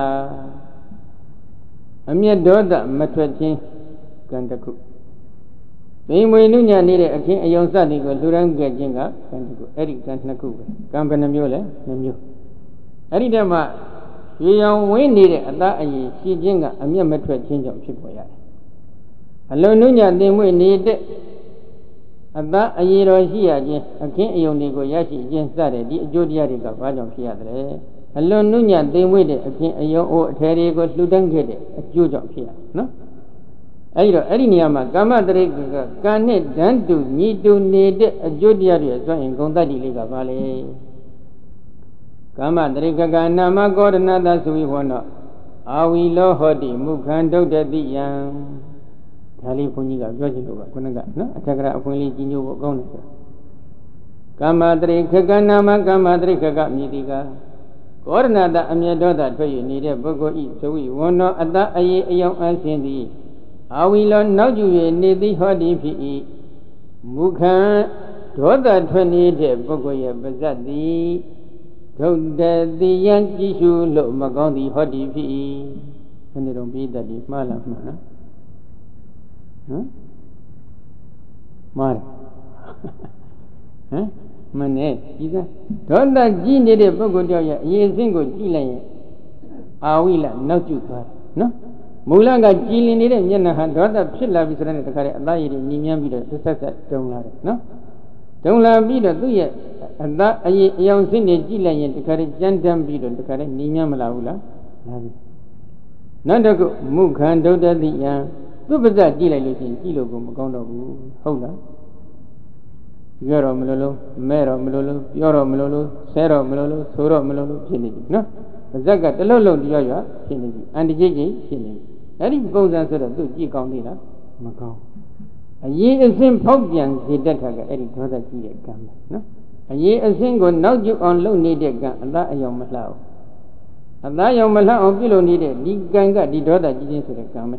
အမျက်ဒေါသမထွက်ခြင်းကံတစ်ခုဘိမွေနုညံ့နေတဲ့အခင်းအယုံစသည်ကိုလူရန်ခဲ့ခြင်းကကံတစ်ခုအဲ့ဒီကံနှစ်ခုပဲကံဘယ်နှမျိုးလဲနှစ်မျိုးအဲ့ဒီတည်းမှာရေရောင်ဝင်းနေတဲ့အသားအရည်ရှိခြင်းကအမျက်မထွက်ခြင်းကြောင့်ဖြစ်ပေါ်ရတယ်အလုံးနုညံ့တင်မွေနေတဲ့အတ္တအရေတော်ရှိရခြင်းအခင်းအယုံတွေကိုရရှိခြင်းစတဲ့ဒီအကျိုးတရားတွေကဘာကြောင့်ဖြစ်ရသလဲအလွန်နုညံ့သိမ်မွေ့တဲ့အခင်းအယုံအိုအထည်တွေကိုလှူဒန်းခဲ့တဲ့အကျိုးကြောင့်ဖြစ်ရနော်အဲဒီတော့အဲ့ဒီနေရာမှာကာမတရိကကကံနဲ့ဓာတ်တူညီတူနေတဲ့အကျိုးတရားတွေဆိုရင်ဂုံတတ္တိလေးကဘာလဲကာမတရိကကနာမကောဒနာသသုဝိဟောနောအာဝီလောဟောတိမုခန္ဒုတ်တတိယံဒါလေးဘုန်းကြီးကပြောချင်လို့ပါခုနကနော်အထက်ကရာအဖွင့်လေးကြီးညို့ဖို့ကောင်းတယ်ဆိုကာမတရိခကနာမကာမတရိခကမြည်တိကကောရဏတအမျက်ဒေါသထွက်ရနေတဲ့ပုဂ္ဂိုလ်ဤသဝိဝန္နောအတ္တအယေအယောင်အဆင်းသည်အာဝီလောနောက်ကျ၍နေသည်ဟောသည်ဖြစ်၏မုခံဒေါသထွက်နေတဲ့ပုဂ္ဂိုလ်ရဲ့ပါဇတ်သည်ဒုဒတိယံကြည်ရှုလို့မကောင်းသည်ဟောသည်ဖြစ်၏ဘယ်နေတော့ပြီးတတ်ဒီမှားလားမှားလားဟမ်မားဟမ်မနဲ့ကြည်စဒေါသကြီးနေတဲ့ပုဂ္ဂိုလ်တယောက်ရဲ့အရေးစင်းကိုကြည့်လိုက်ရင်အာဝိလနောက်ကျသွားတယ်နော်မူလကကြည်လင်နေတဲ့မျက်နှာဟာဒေါသဖြစ်လာပြီဆိုတဲ့တခါတည်းအသားရည်တွေညီမြန်းပြီးတော့ဆက်ဆက်တုံလာတယ်နော်တုံလာပြီးတော့သူ့ရဲ့အသားအရေးအယောင်စင်းတွေကြည့်လိုက်ရင်တခါတည်းကြမ်းတမ်းပြီးတော့တခါတည်းညီမြန်းမလာဘူးလားလာပြီနောက်တစ်ခုမုခန္ဒုတ္တတိယံသူ့ပါဇက်ကြည့်လိုက်လို့ရှိရင်ကြည့်လို့ကိုမကောင်းတော့ဘူးဟုတ်လားပြောတော့မလို့လို့မဲတော့မလို့လို့ပြောတော့မလို့လို့ဆဲတော့မလို့လို့ဆိုတော့မလို့လို့ဖြစ်နေပြီနော်ပါဇက်ကတလုံးလုံးတရားရွာဖြစ်နေပြီအန္တကြီးကြီးဖြစ်နေပြီအဲ့ဒီပုံစံဆိုတော့သူ့ကြည့်ကောင်းသေးလားမကောင်းအရေးအစင်းဖောက်ပြန်စေတတ်တာကအဲ့ဒီဒေါသကြီးတဲ့ကံပဲနော်အရေးအစင်းကိုနောက်ကျအောင်လုပ်နေတဲ့ကံအသားအယောင်မလှအောင်အသားယောင်မလှအောင်ပြုလုပ်နေတဲ့ဒီကံကဒီဒေါသကြီးခြင်းဆိုတဲ့ကံပဲ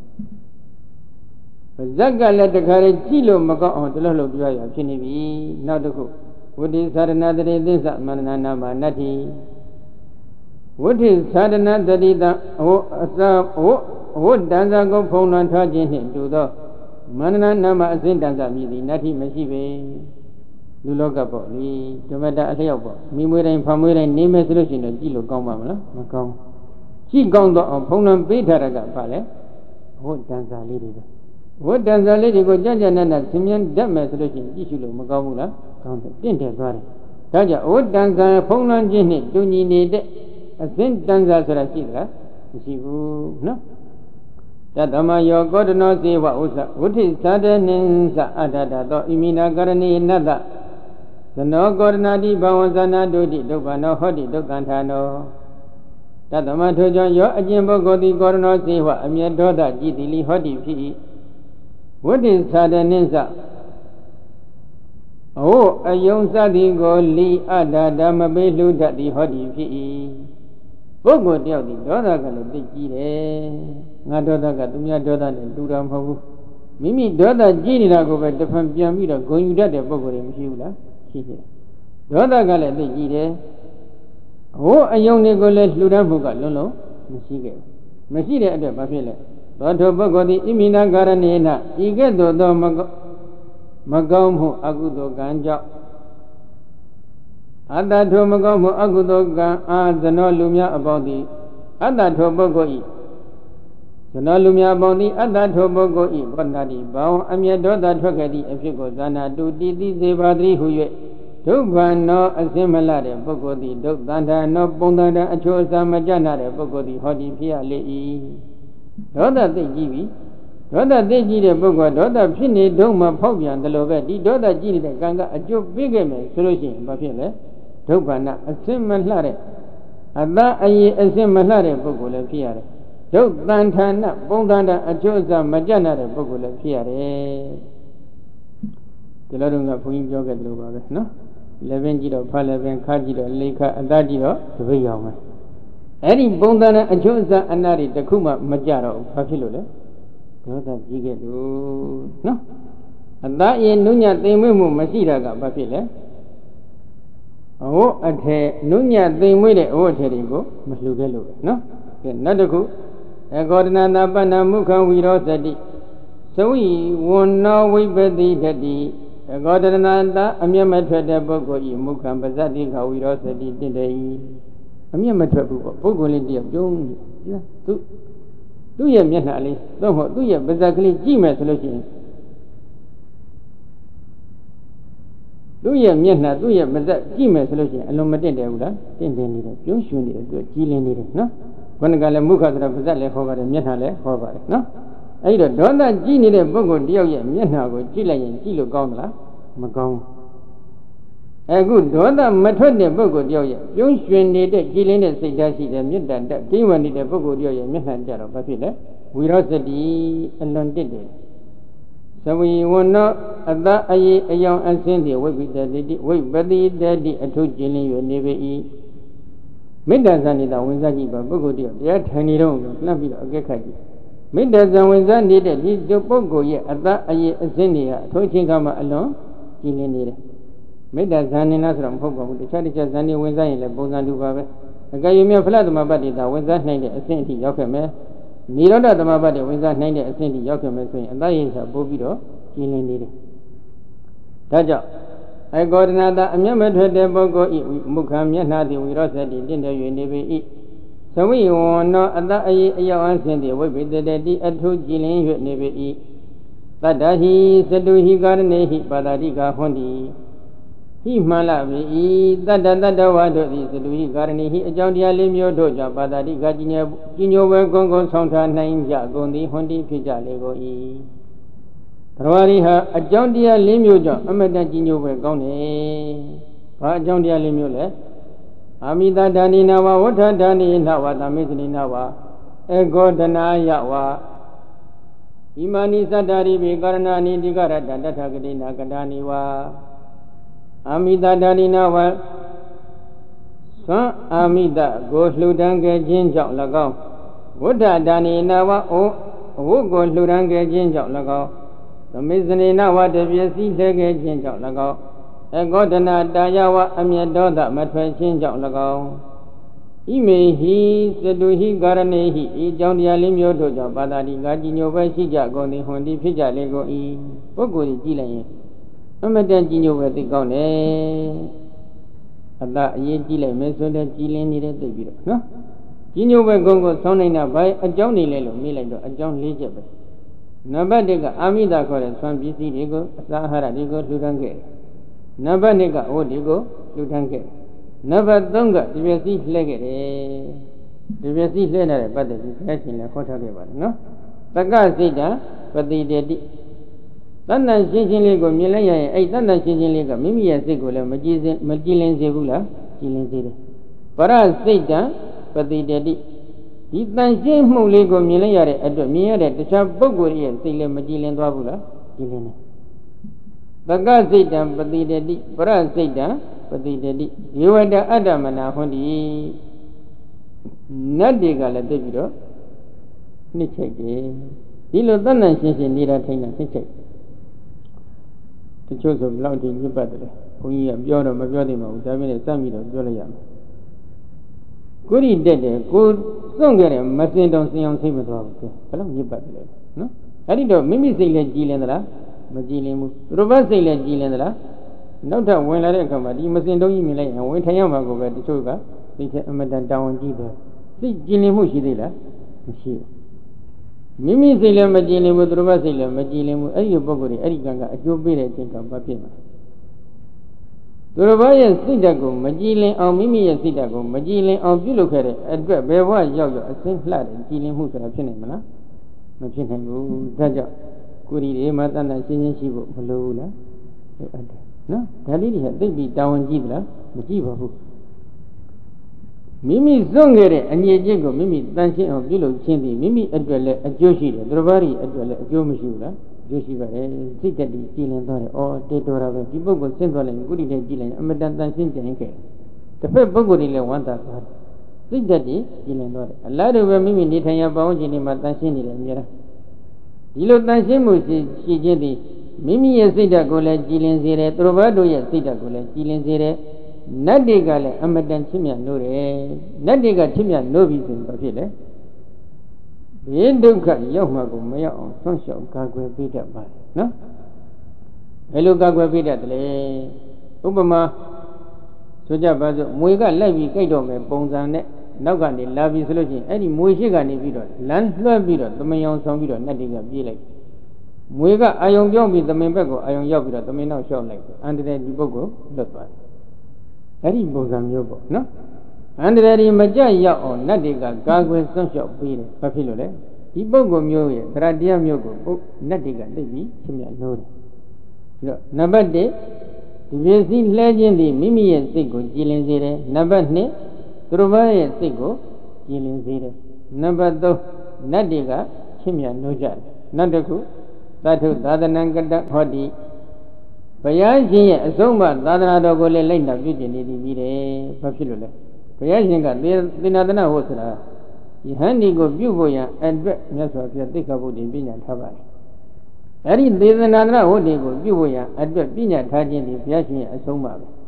ဇက်ကလည်းတခါလေကြည့်လို့မကောင်းအောင်တလို့လို့ပြောရဖြစ်နေပြီနောက်တစ်ခုဝဋ္ဌိသာရဏတရေသစ္စာမန္တနာနာမနတ္တိဝဋ္ဌိသာရဏတတိတဟောအစဟောဝဋ္တန်စာကိုဖုံးလွှမ်းထားခြင်းနှင့်တူသောမန္တနာနာမအစဉ်တန်စာမြည်သည်နတ္တိမရှိပေလူလောကပေါ့လေဓမ္မတာအလျောက်ပေါ့မိမွေးတိုင်းဖမွေးတိုင်းနေမယ်ဆိုလို့ရှိရင်တော့ကြည့်လို့ကောင်းပါမလားမကောင်းကြည့်ကောင်းတော့အောင်ဖုံးလွှမ်းပေးထားတာကဘာလဲဝဋ္တန်စာလေးတွေပဲဝဋ္တန်စာလေးတွေကိုကြံ့ကြံ့နဲ့နဲ့သင်မြင်တတ်မယ်ဆိုလို့ရှိရင်ကြည့်ရှုလို့မကောင်းဘူးလားကောင်းတယ်တင့်တယ်သွားတယ်ဒါကြောင့်ဝဋ္တန်စာဖုံးလွှမ်းခြင်းနှင့်တူညီနေတဲ့အစဉ်တန်စာဆိုတာရှိသလားမရှိဘူးနော်တတမယောကောဒနောစေဝဥစ္စာဝဋ္ဌိသာတနိသအတ္တတောဣမိနာကရဏိနတ္တသနောကောဒနာတိဘဝဇနာတုတိဒုက္ခနောဟောတိဒုက္ခန္ထာနောတတမထိုကြောင့်ယောအကျင့်ပုဂ္ဂိုလ်သည်ကောဒနောစေဝအမျက်ဒေါသကြည်တိလိဟောတိဖြစ်၏ဝဋ္ဌိသာတနိသအဟုအယုံစသည်ကိုလိအတ္တဓမ္မပေလှုတတ်သည်ဟောတိဖြစ်၏ပုဂ္ဂိုလ်တယောက်ဒီဒေါသကလည်းသိကြည့်တယ်ငါဒေါသကသူများဒေါသနဲ့တူတာမဟုတ်ဘူးမိမိဒေါသကြည်နေတာကိုပဲတစ်ဖန်ပြန်ပြီးတော့ဂုဏ်ယူတတ်တဲ့ပုဂ္ဂိုလ်တွေမရှိဘူးလားရှိတယ်ဒေါသကလည်းသိကြည့်တယ်ဟိုအယုံတွေကိုလည်းလှူဒန်းမှုကလုံးလုံးမရှိခဲ့ဘူးမရှိတဲ့အတွက်ဘာဖြစ်လဲသောထိုပုဂ္ဂိုလ်သည်ဣမိနာကာရဏေနဤကဲ့သို့သောမကောင်းမှုအကုသိုလ်ကံကြောင့်အတ္တထိုမကောင်းမှုအကုသိုလ်ကံအာဇနောလူများအပေါင်းသည်အတ္တထိုပုဂ္ဂိုလ်ဤဇနောလူများအပေါင်းသည်အတ္တထိုပုဂ္ဂိုလ်ဤဘောနာတိဘောင်းအမျက်ဒေါသထွက်ခဲ့သည့်အဖြစ်ကိုဇာနာတုတိတိစေပါတိဟု၍ဒုဗ္ဗနောအစင်မလတဲ့ပုဂ္ဂိုလ်သည်ဒုသန္တာနောပုံသဏ္ဍာန်အချိုးအစားမကျနာတဲ့ပုဂ္ဂိုလ်သည်ဟောဒီဖြစ်ရလေ၏ဒေါသသိကြည့်ပြီဒေါသသိကြည့်တဲ့ပုဂ္ဂိုလ်ဒေါသဖြစ်နေတော့မှဖောက်ပြန်တယ်လို့ပဲဒီဒေါသကြည့်နေတဲ့ကံကအကျိုးပေးခဲ့မယ်ဆိုလို့ရှိရင်ဘာဖြစ်လဲဒုဗ္ဗနာအစင်မလှတဲ့အတ္တအရေးအစင်မလှတဲ့ပုဂ္ဂိုလ်လည်းဖြစ်ရတယ်ဒုသန္တာနပုံသဏ္ဍာန်အချိုးအစားမကျနာတဲ့ပုဂ္ဂိုလ်လည်းဖြစ်ရတယ်ဒီလိုတော့ကဘုန်းကြီးပြောခဲ့တယ်လို့ပါပဲနော်လည်းပင်ကြည့်တော့ဖတ်လည်းပင်ခါကြည့်တော့လိခအတ္တကြည့်တော့တပိတ်ရောင်ပဲအဲ့ဒီပုံသဏ္ဍာန်အချိုးအစားအနာတွေတခုမှမကြတော့ဘူးဘာဖြစ်လို့လဲဒေါသကြီးခဲ့လို့နော်အတ္တရဲ့နုညသိမ်မွေ့မှုမရှိတာကဘာဖြစ်လဲအဝတ်အထည်နုညသိမ်မွေ့တဲ့အဝတ်အထည်တွေကိုမလှူခဲ့လို့ပဲနော်ကဲနောက်တစ်ခုအကောဒနာနာပဏ္ဏမုခံဝီရောသတိသဝိဝဏ္ဏဝိပတိတတိအကောဒနာတာအမျက်မထွက်တဲ့ပုဂ္ဂိုလ်ဤမုခံပဇ္ဇတိခဝီရောသတိတင့်တယ်အမျက်မထွက်ဘူးပေါ့ပုဂ္ဂိုလ်လေးတယောက်ပြုံးနေသူသူ့ရဲ့မျက်နှာလေးတော့ဟုတ်သူ့ရဲ့ပါးစပ်ကလေးကြည့်မယ်ဆိုလို့ရှိရင်သူ့ရဲ့မျက်နှာသူ့ရဲ့ပါးစပ်ကြည့်မယ်ဆိုလို့ရှိရင်အလွန်မတင့်တယ်ဘူးလားတင့်တယ်နေတယ်ပြုံးရွှင်နေတယ်သူကြည်လင်နေတယ်နော်ဘုန်းကလည်းမုခဆိုတာပါးစပ်လည်းဟောပါတယ်မျက်နှာလည်းဟောပါတယ်နော်အဲ့တော့ဒေါသကြည့်နေတဲ့ပုဂ္ဂိုလ်တယောက်ရဲ့မျက်နှာကိုကြည့်လိုက်ရင်ကြည့်လို့ကောင်းသလားမကောင်းအခုဒေါသမထွက်တဲ့ပုဂ္ဂိုလ်တယောက်ရဲ့ပြုံးရွှင်နေတဲ့ကြည်လင်တဲ့စိတ်ဓာတ်ရှိတဲ့မေတ္တာတဒိဝနေတဲ့ပုဂ္ဂိုလ်တယောက်ရဲ့မျက်နှာကြတော့ဘာဖြစ်လဲဝိရောစတိအလွန်တစ်တယ်သဝီဝဏအတ္တအယေအယောင်အစင်းတွေဝိပိတတိဝိပတိတတိအထုကျင်လင်း၍နေပေ၏မေတ္တာဇာနေတာဝင်စားကြည့်ပါပုဂ္ဂိုလ်တယောက်တရားထိုင်နေတော့လှမ်းပြီးတော့အကဲခတ်ကြည့်မေတ္တာဇံဝင်စားနေတဲ့ဒီပုဂ္ဂိုလ်ရဲ့အတ္တအယေအစင်းတွေကအထုချင်းကမှအလွန်ကျင်လင်းနေတယ်မေတ္တာဇာနေလားဆိုတော့မဟုတ်ပါဘူးတခြားတခြားဇာနေဝင်စားရင်လည်းပုံစံတူပါပဲအကယ်၍မြတ်ဖလားသမဘတ်တွေသာဝင်စားနိုင်တဲ့အဆင့်အထိရောက်ခဲ့မယ်နိရောဓသမဘတ်တွေဝင်စားနိုင်တဲ့အဆင့်အထိရောက်ခဲ့မယ်ဆိုရင်အတ္တရိစ္ဆာပို့ပြီးတော့ကျင်းလင်းနေတယ်ဒါကြောင့်အကောဒနာတာအမျက်မထွက်တဲ့ပုဂ္ဂိုလ်ဤမုခံမျက်နှာသည်ဝိရောစတိတင့်တယ်၍နေပေ၏သဝိဝဏအတ္တအယေအယောအဆင့်သည်ဝိပိတတိအထုကျင်းလင်း၍နေပေ၏တတ္တဟိသတုဟိကာရဏေဟိပါတာတိကာဟွန်တိဟိမှန်လာပြီတတ္တတတ္တဝါတို့သည်သတုဟိကာရဏိဟိအကြောင်းတရားလေးမျိုးတို့ကြောင့်ပါတာတိကကြီးညိုကြီးညိုဝဲကုန်းကုန်းဆောင်ထားနိုင်ကြကုန်သည်ဟွန်တိဖြစ်ကြလေကုန်၏သရဝရီဟာအကြောင်းတရားလေးမျိုးကြောင့်အမတကြီးညိုဝဲကောင်းတယ်ဘာအကြောင်းတရားလေးမျိုးလဲအာမိတဒါနိနာဝဝဋ္ဌဒါနိနာဝသမေသနိနာဝအကောဒနာယဝဣမာနိသတ္တာရိဘေကာရဏာနိတိကရတတထဂတိနာကတာနိဝအာမိတဒါနိနာဝသံအာမိတကိုလှူဒန်းခဲ့ခြင်းကြောင့်၎င်းဝဋ္ဌဒါနိနာဝအိုအဝတ်ကိုလှူဒန်းခဲ့ခြင်းကြောင့်၎င်းသမေဇနေနာဝတပြည့်စည်လှဲခဲ့ခြင်းကြောင့်၎င်းအကောဒနာတာယဝအမျက်ဒေါသမထွက်ခြင်းကြောင့်၎င်းဣမေဟိသတုဟိကာရဏေဟိဤကြောင့်တရားလေးမျိုးတို့ကြောင့်ပါတာတိကာကြီးညိုပဲရှိကြကုန်သည်ဟွန်တိဖြစ်ကြလေကုန်၏ပုဂ္ဂိုလ်ကြီးကြည့်လိုက်ရင်အမတန်ကြီးညိုပဲသိကောင်းတယ်အတ္တအရေးကြီးလိုက်မယ်ဆိုတဲ့ကြီးလင်းနေတဲ့သိပြီးတော့နော်ကြီးညိုပဲကုန်းကိုဆောင်းနေတာဘာအကြောင်းနေလဲလို့မေးလိုက်တော့အကြောင်း၄ချက်ပဲနံပါတ်၁ကအာမိတခေါ်တဲ့ဆွမ်းပစ္စည်းတွေကိုအစာအာဟာရတွေကိုလှူဒန်းခဲ့တယ်နံပါတ်၂ကအဝတ်တွေကိုလှူဒန်းခဲ့တယ်နံပါတ်၃ကဒီပစ္စည်းလှဲခဲ့တယ်ဒီပစ္စည်းလှဲနေတဲ့ပတ်သက်ပြီးဘုရားရှင်လည်းခေါ်ထားခဲ့ပါတယ်နော်တက္ကစိတ်တပတိတေတိတဏ္ဍရှင်းရှင်းလေးကိုမြင်လိုက်ရရင်အဲ့တဏ္ဍရှင်းရှင်းလေးကမိမိရဲ့စိတ်ကိုလည်းမကြည်စင်မကြည်လင်စေဘူးလားကြည်လင်စေတယ်ပရစိတ်တပတိတေတိဒီတန်ရှင်းမှုလေးကိုမြင်လိုက်ရတဲ့အတွက်မြင်ရတဲ့တခြားပုဂ္ဂိုလ်ရဲ့စိတ်လည်းမကြည်လင်သွားဘူးလားကြည်လင်တယ်တက္ကစိတ်တပတိတေတိပရစိတ်တပတိတေတိဒေဝတအတ္တမနာဟွန်တိနတ်တွေကလည်းသိပြီးတော့နှစ်ချိတ်တယ်ဒီလိုတဏ္ဍရှင်ရှင်နေတာထိုင်တာသိစိတ်တချို့ဆိုဘလောက်ဒီညစ်ပတ်တယ်ဘုန်းကြီးကပြောတော့မပြောသေးပါဘူးဒါပေမဲ့စမ်းပြီးတော့ပြောလိုက်ရမယ်ကိုရိတက်တယ်ကိုစွန့်ခဲ့တယ်မစင်တော့စင်အောင်သိမသွားဘူးဘယ်လောက်ညစ်ပတ်တယ်လဲနော်အဲ့ဒီတော့မိမိစိတ်လည်းကြည်လင်သလားမကြည်လင်ဘူးသူတို့ဘက်စိတ်လည်းကြည်လင်သလားနောက်ထပ်ဝင်လာတဲ့အခါမှာဒီမစင်တုံးကြီးမြင်လိုက်ရင်ဝင်ထိုင်ရမှာကိုပဲတချို့ကသိချင်အမတန်တောင်းကြည့်တယ်စိတ်ကြည်လင်မှုရှိသေးလားမရှိဘူးမိမိစိတ်လည်းမကြည်လင်ဘူးသူတို့ဘက်စိတ်လည်းမကြည်လင်ဘူးအဲ့ဒီပုဂ္ဂိုလ်တွေအဲ့ဒီကံကအကျိုးပေးတဲ့အချိန်ကဘာဖြစ်မှာသူတို့ဘက်ရဲ့စိတ်ဓာတ်ကိုမကြည်လင်အောင်မိမိရဲ့စိတ်ဓာတ်ကိုမကြည်လင်အောင်ပြုလုပ်ခဲ့တဲ့အတွက်ဘယ်ဘဝရောက်ရောက်အစင်းလှတဲ့ကြည်လင်မှုဆိုတာဖြစ်နိုင်မလားမဖြစ်နိုင်ဘူးဒါကြောင့်ကိုယ်ဒီမှာတဏ္ဍရှင်းရှင်းရှိဖို့မလိုဘူးလားလိုအပ်တယ်နော်ဒါလေးတွေကသိပြီးတာဝန်ကြီးသလားမကြည့်ပါဘူးမိမိစွန့်ခဲ့တဲ့အငြိအကျင့်ကိုမိမိတန်ရှင်းအောင်ပြုလုပ်ခြင်းသည်မိမိအတွက်လည်းအကျိုးရှိတယ်သူတို့ဘာတွေအတွက်လည်းအကျိုးမရှိဘူးလားအကျိုးရှိပါတယ်စိတ်တက်ပြီးကြည်လင်သွားတယ်ဩတေတော်တာပဲဒီပုဂ္ဂိုလ်ဆင်းသွားလိုက်ရင်ကုဋိတဲ့ကြည်လင်အမတန်တန်ရှင်းကြင်ခဲ့တစ်ဖက်ပုဂ္ဂိုလ်တွေလည်းဝမ်းသာသွားတယ်စိတ်တက်ပြီးကြည်လင်သွားတယ်အလားတူပဲမိမိနေထိုင်ရပေါင်းခြင်းတွေမှာတန်ရှင်းနေတယ်အများအားဒီလိုတန်ရှင်းမှုရှိရှိခြင်းသည်မိမိရဲ့စိတ်ဓာတ်ကိုလည်းကြည်လင်စေတယ်သူတို့ဘာတို့ရဲ့စိတ်ဓာတ်ကိုလည်းကြည်လင်စေတယ်နတ်တွေကလည်းအမတန်ချစ်မြတ်နိုးတယ်နတ်တွေကချစ်မြတ်နိုးပြီဆိုရင်ဘာဖြစ်လဲဘေးဒုက္ခရောက်မှကိုမရောက်အောင်ဆွန့်လျှောက်ကာကွယ်ပေးတတ်ပါတယ်နော်ဘယ်လိုကာကွယ်ပေးတတ်တယ်လဲဥပမာဆိုကြပါစို့မွေကလိုက်ပြီးကြိုက်တော့မယ်ပုံစံနဲ့နောက်ကနေလာပြီဆိုလို့ရှိရင်အဲ့ဒီမွေရှိကနေပြီးတော့လမ်းလွှဲပြီးတော့သမင်အောင်ဆောင်ပြီးတော့နတ်တွေကပြေးလိုက်မွေကအာယုံပြောင်းပြီးသမင်ဘက်ကိုအာယုံရောက်ပြီးတော့သမင်နောက်လျှောက်လိုက်အန္တရာယ်ဒီပုဂ္ဂိုလ်လွတ်သွားတယ်အဲ့ဒီပုံစံမျိုးပေါ့နော်အန္တရာယ်ဒီမကြရောက်အောင်နတ်တွေကကာကွယ်ဆွန့်လျှောက်ပေးတယ်ဘာဖြစ်လို့လဲဒီပုဂ္ဂိုလ်မျိုးရဲ့သရတရားမျိုးကိုပုနတ်တွေကသိပြီးချင်းမြတ်လို့တယ်ပြီးတော့နံပါတ်တစ်ဒီပစ္စည်းလှဲခြင်းသည်မိမိရဲ့စိတ်ကိုကြည်လင်စေတယ်နံပါတ်နှစ်သူတို့ဘာရဲ့စိတ်ကိုကြည်လင်စေတယ်နံပါတ်သုံးနတ်တွေကချင်းမြတ်လို့ကြတယ်နောက်တစ်ခုသတ္ထုသာသနံကတ္တဟောတိဘုရားရှင်ရဲ့အဆုံးအမသာသနာတော်ကိုလည်းလိုက်နာပြုကျင့်နေသည်ပြီးတယ်ဘာဖြစ်လို့လဲဘုရားရှင်ကသေနာသနာဟုတ်ဆိုတာယဟန်ဒီကိုပြုဖို့ရန်အတွက်မြတ်စွာဘုရားသိက္ခာပုဒ်တင်ပြညာထားပါတယ်အဲ့ဒီသေနာသနာဟုတ်ဒီကိုပြုဖို့ရန်အတွက်ပြညာထားခြင်းဒီဘုရားရှင်ရဲ့အဆုံးအမပဲ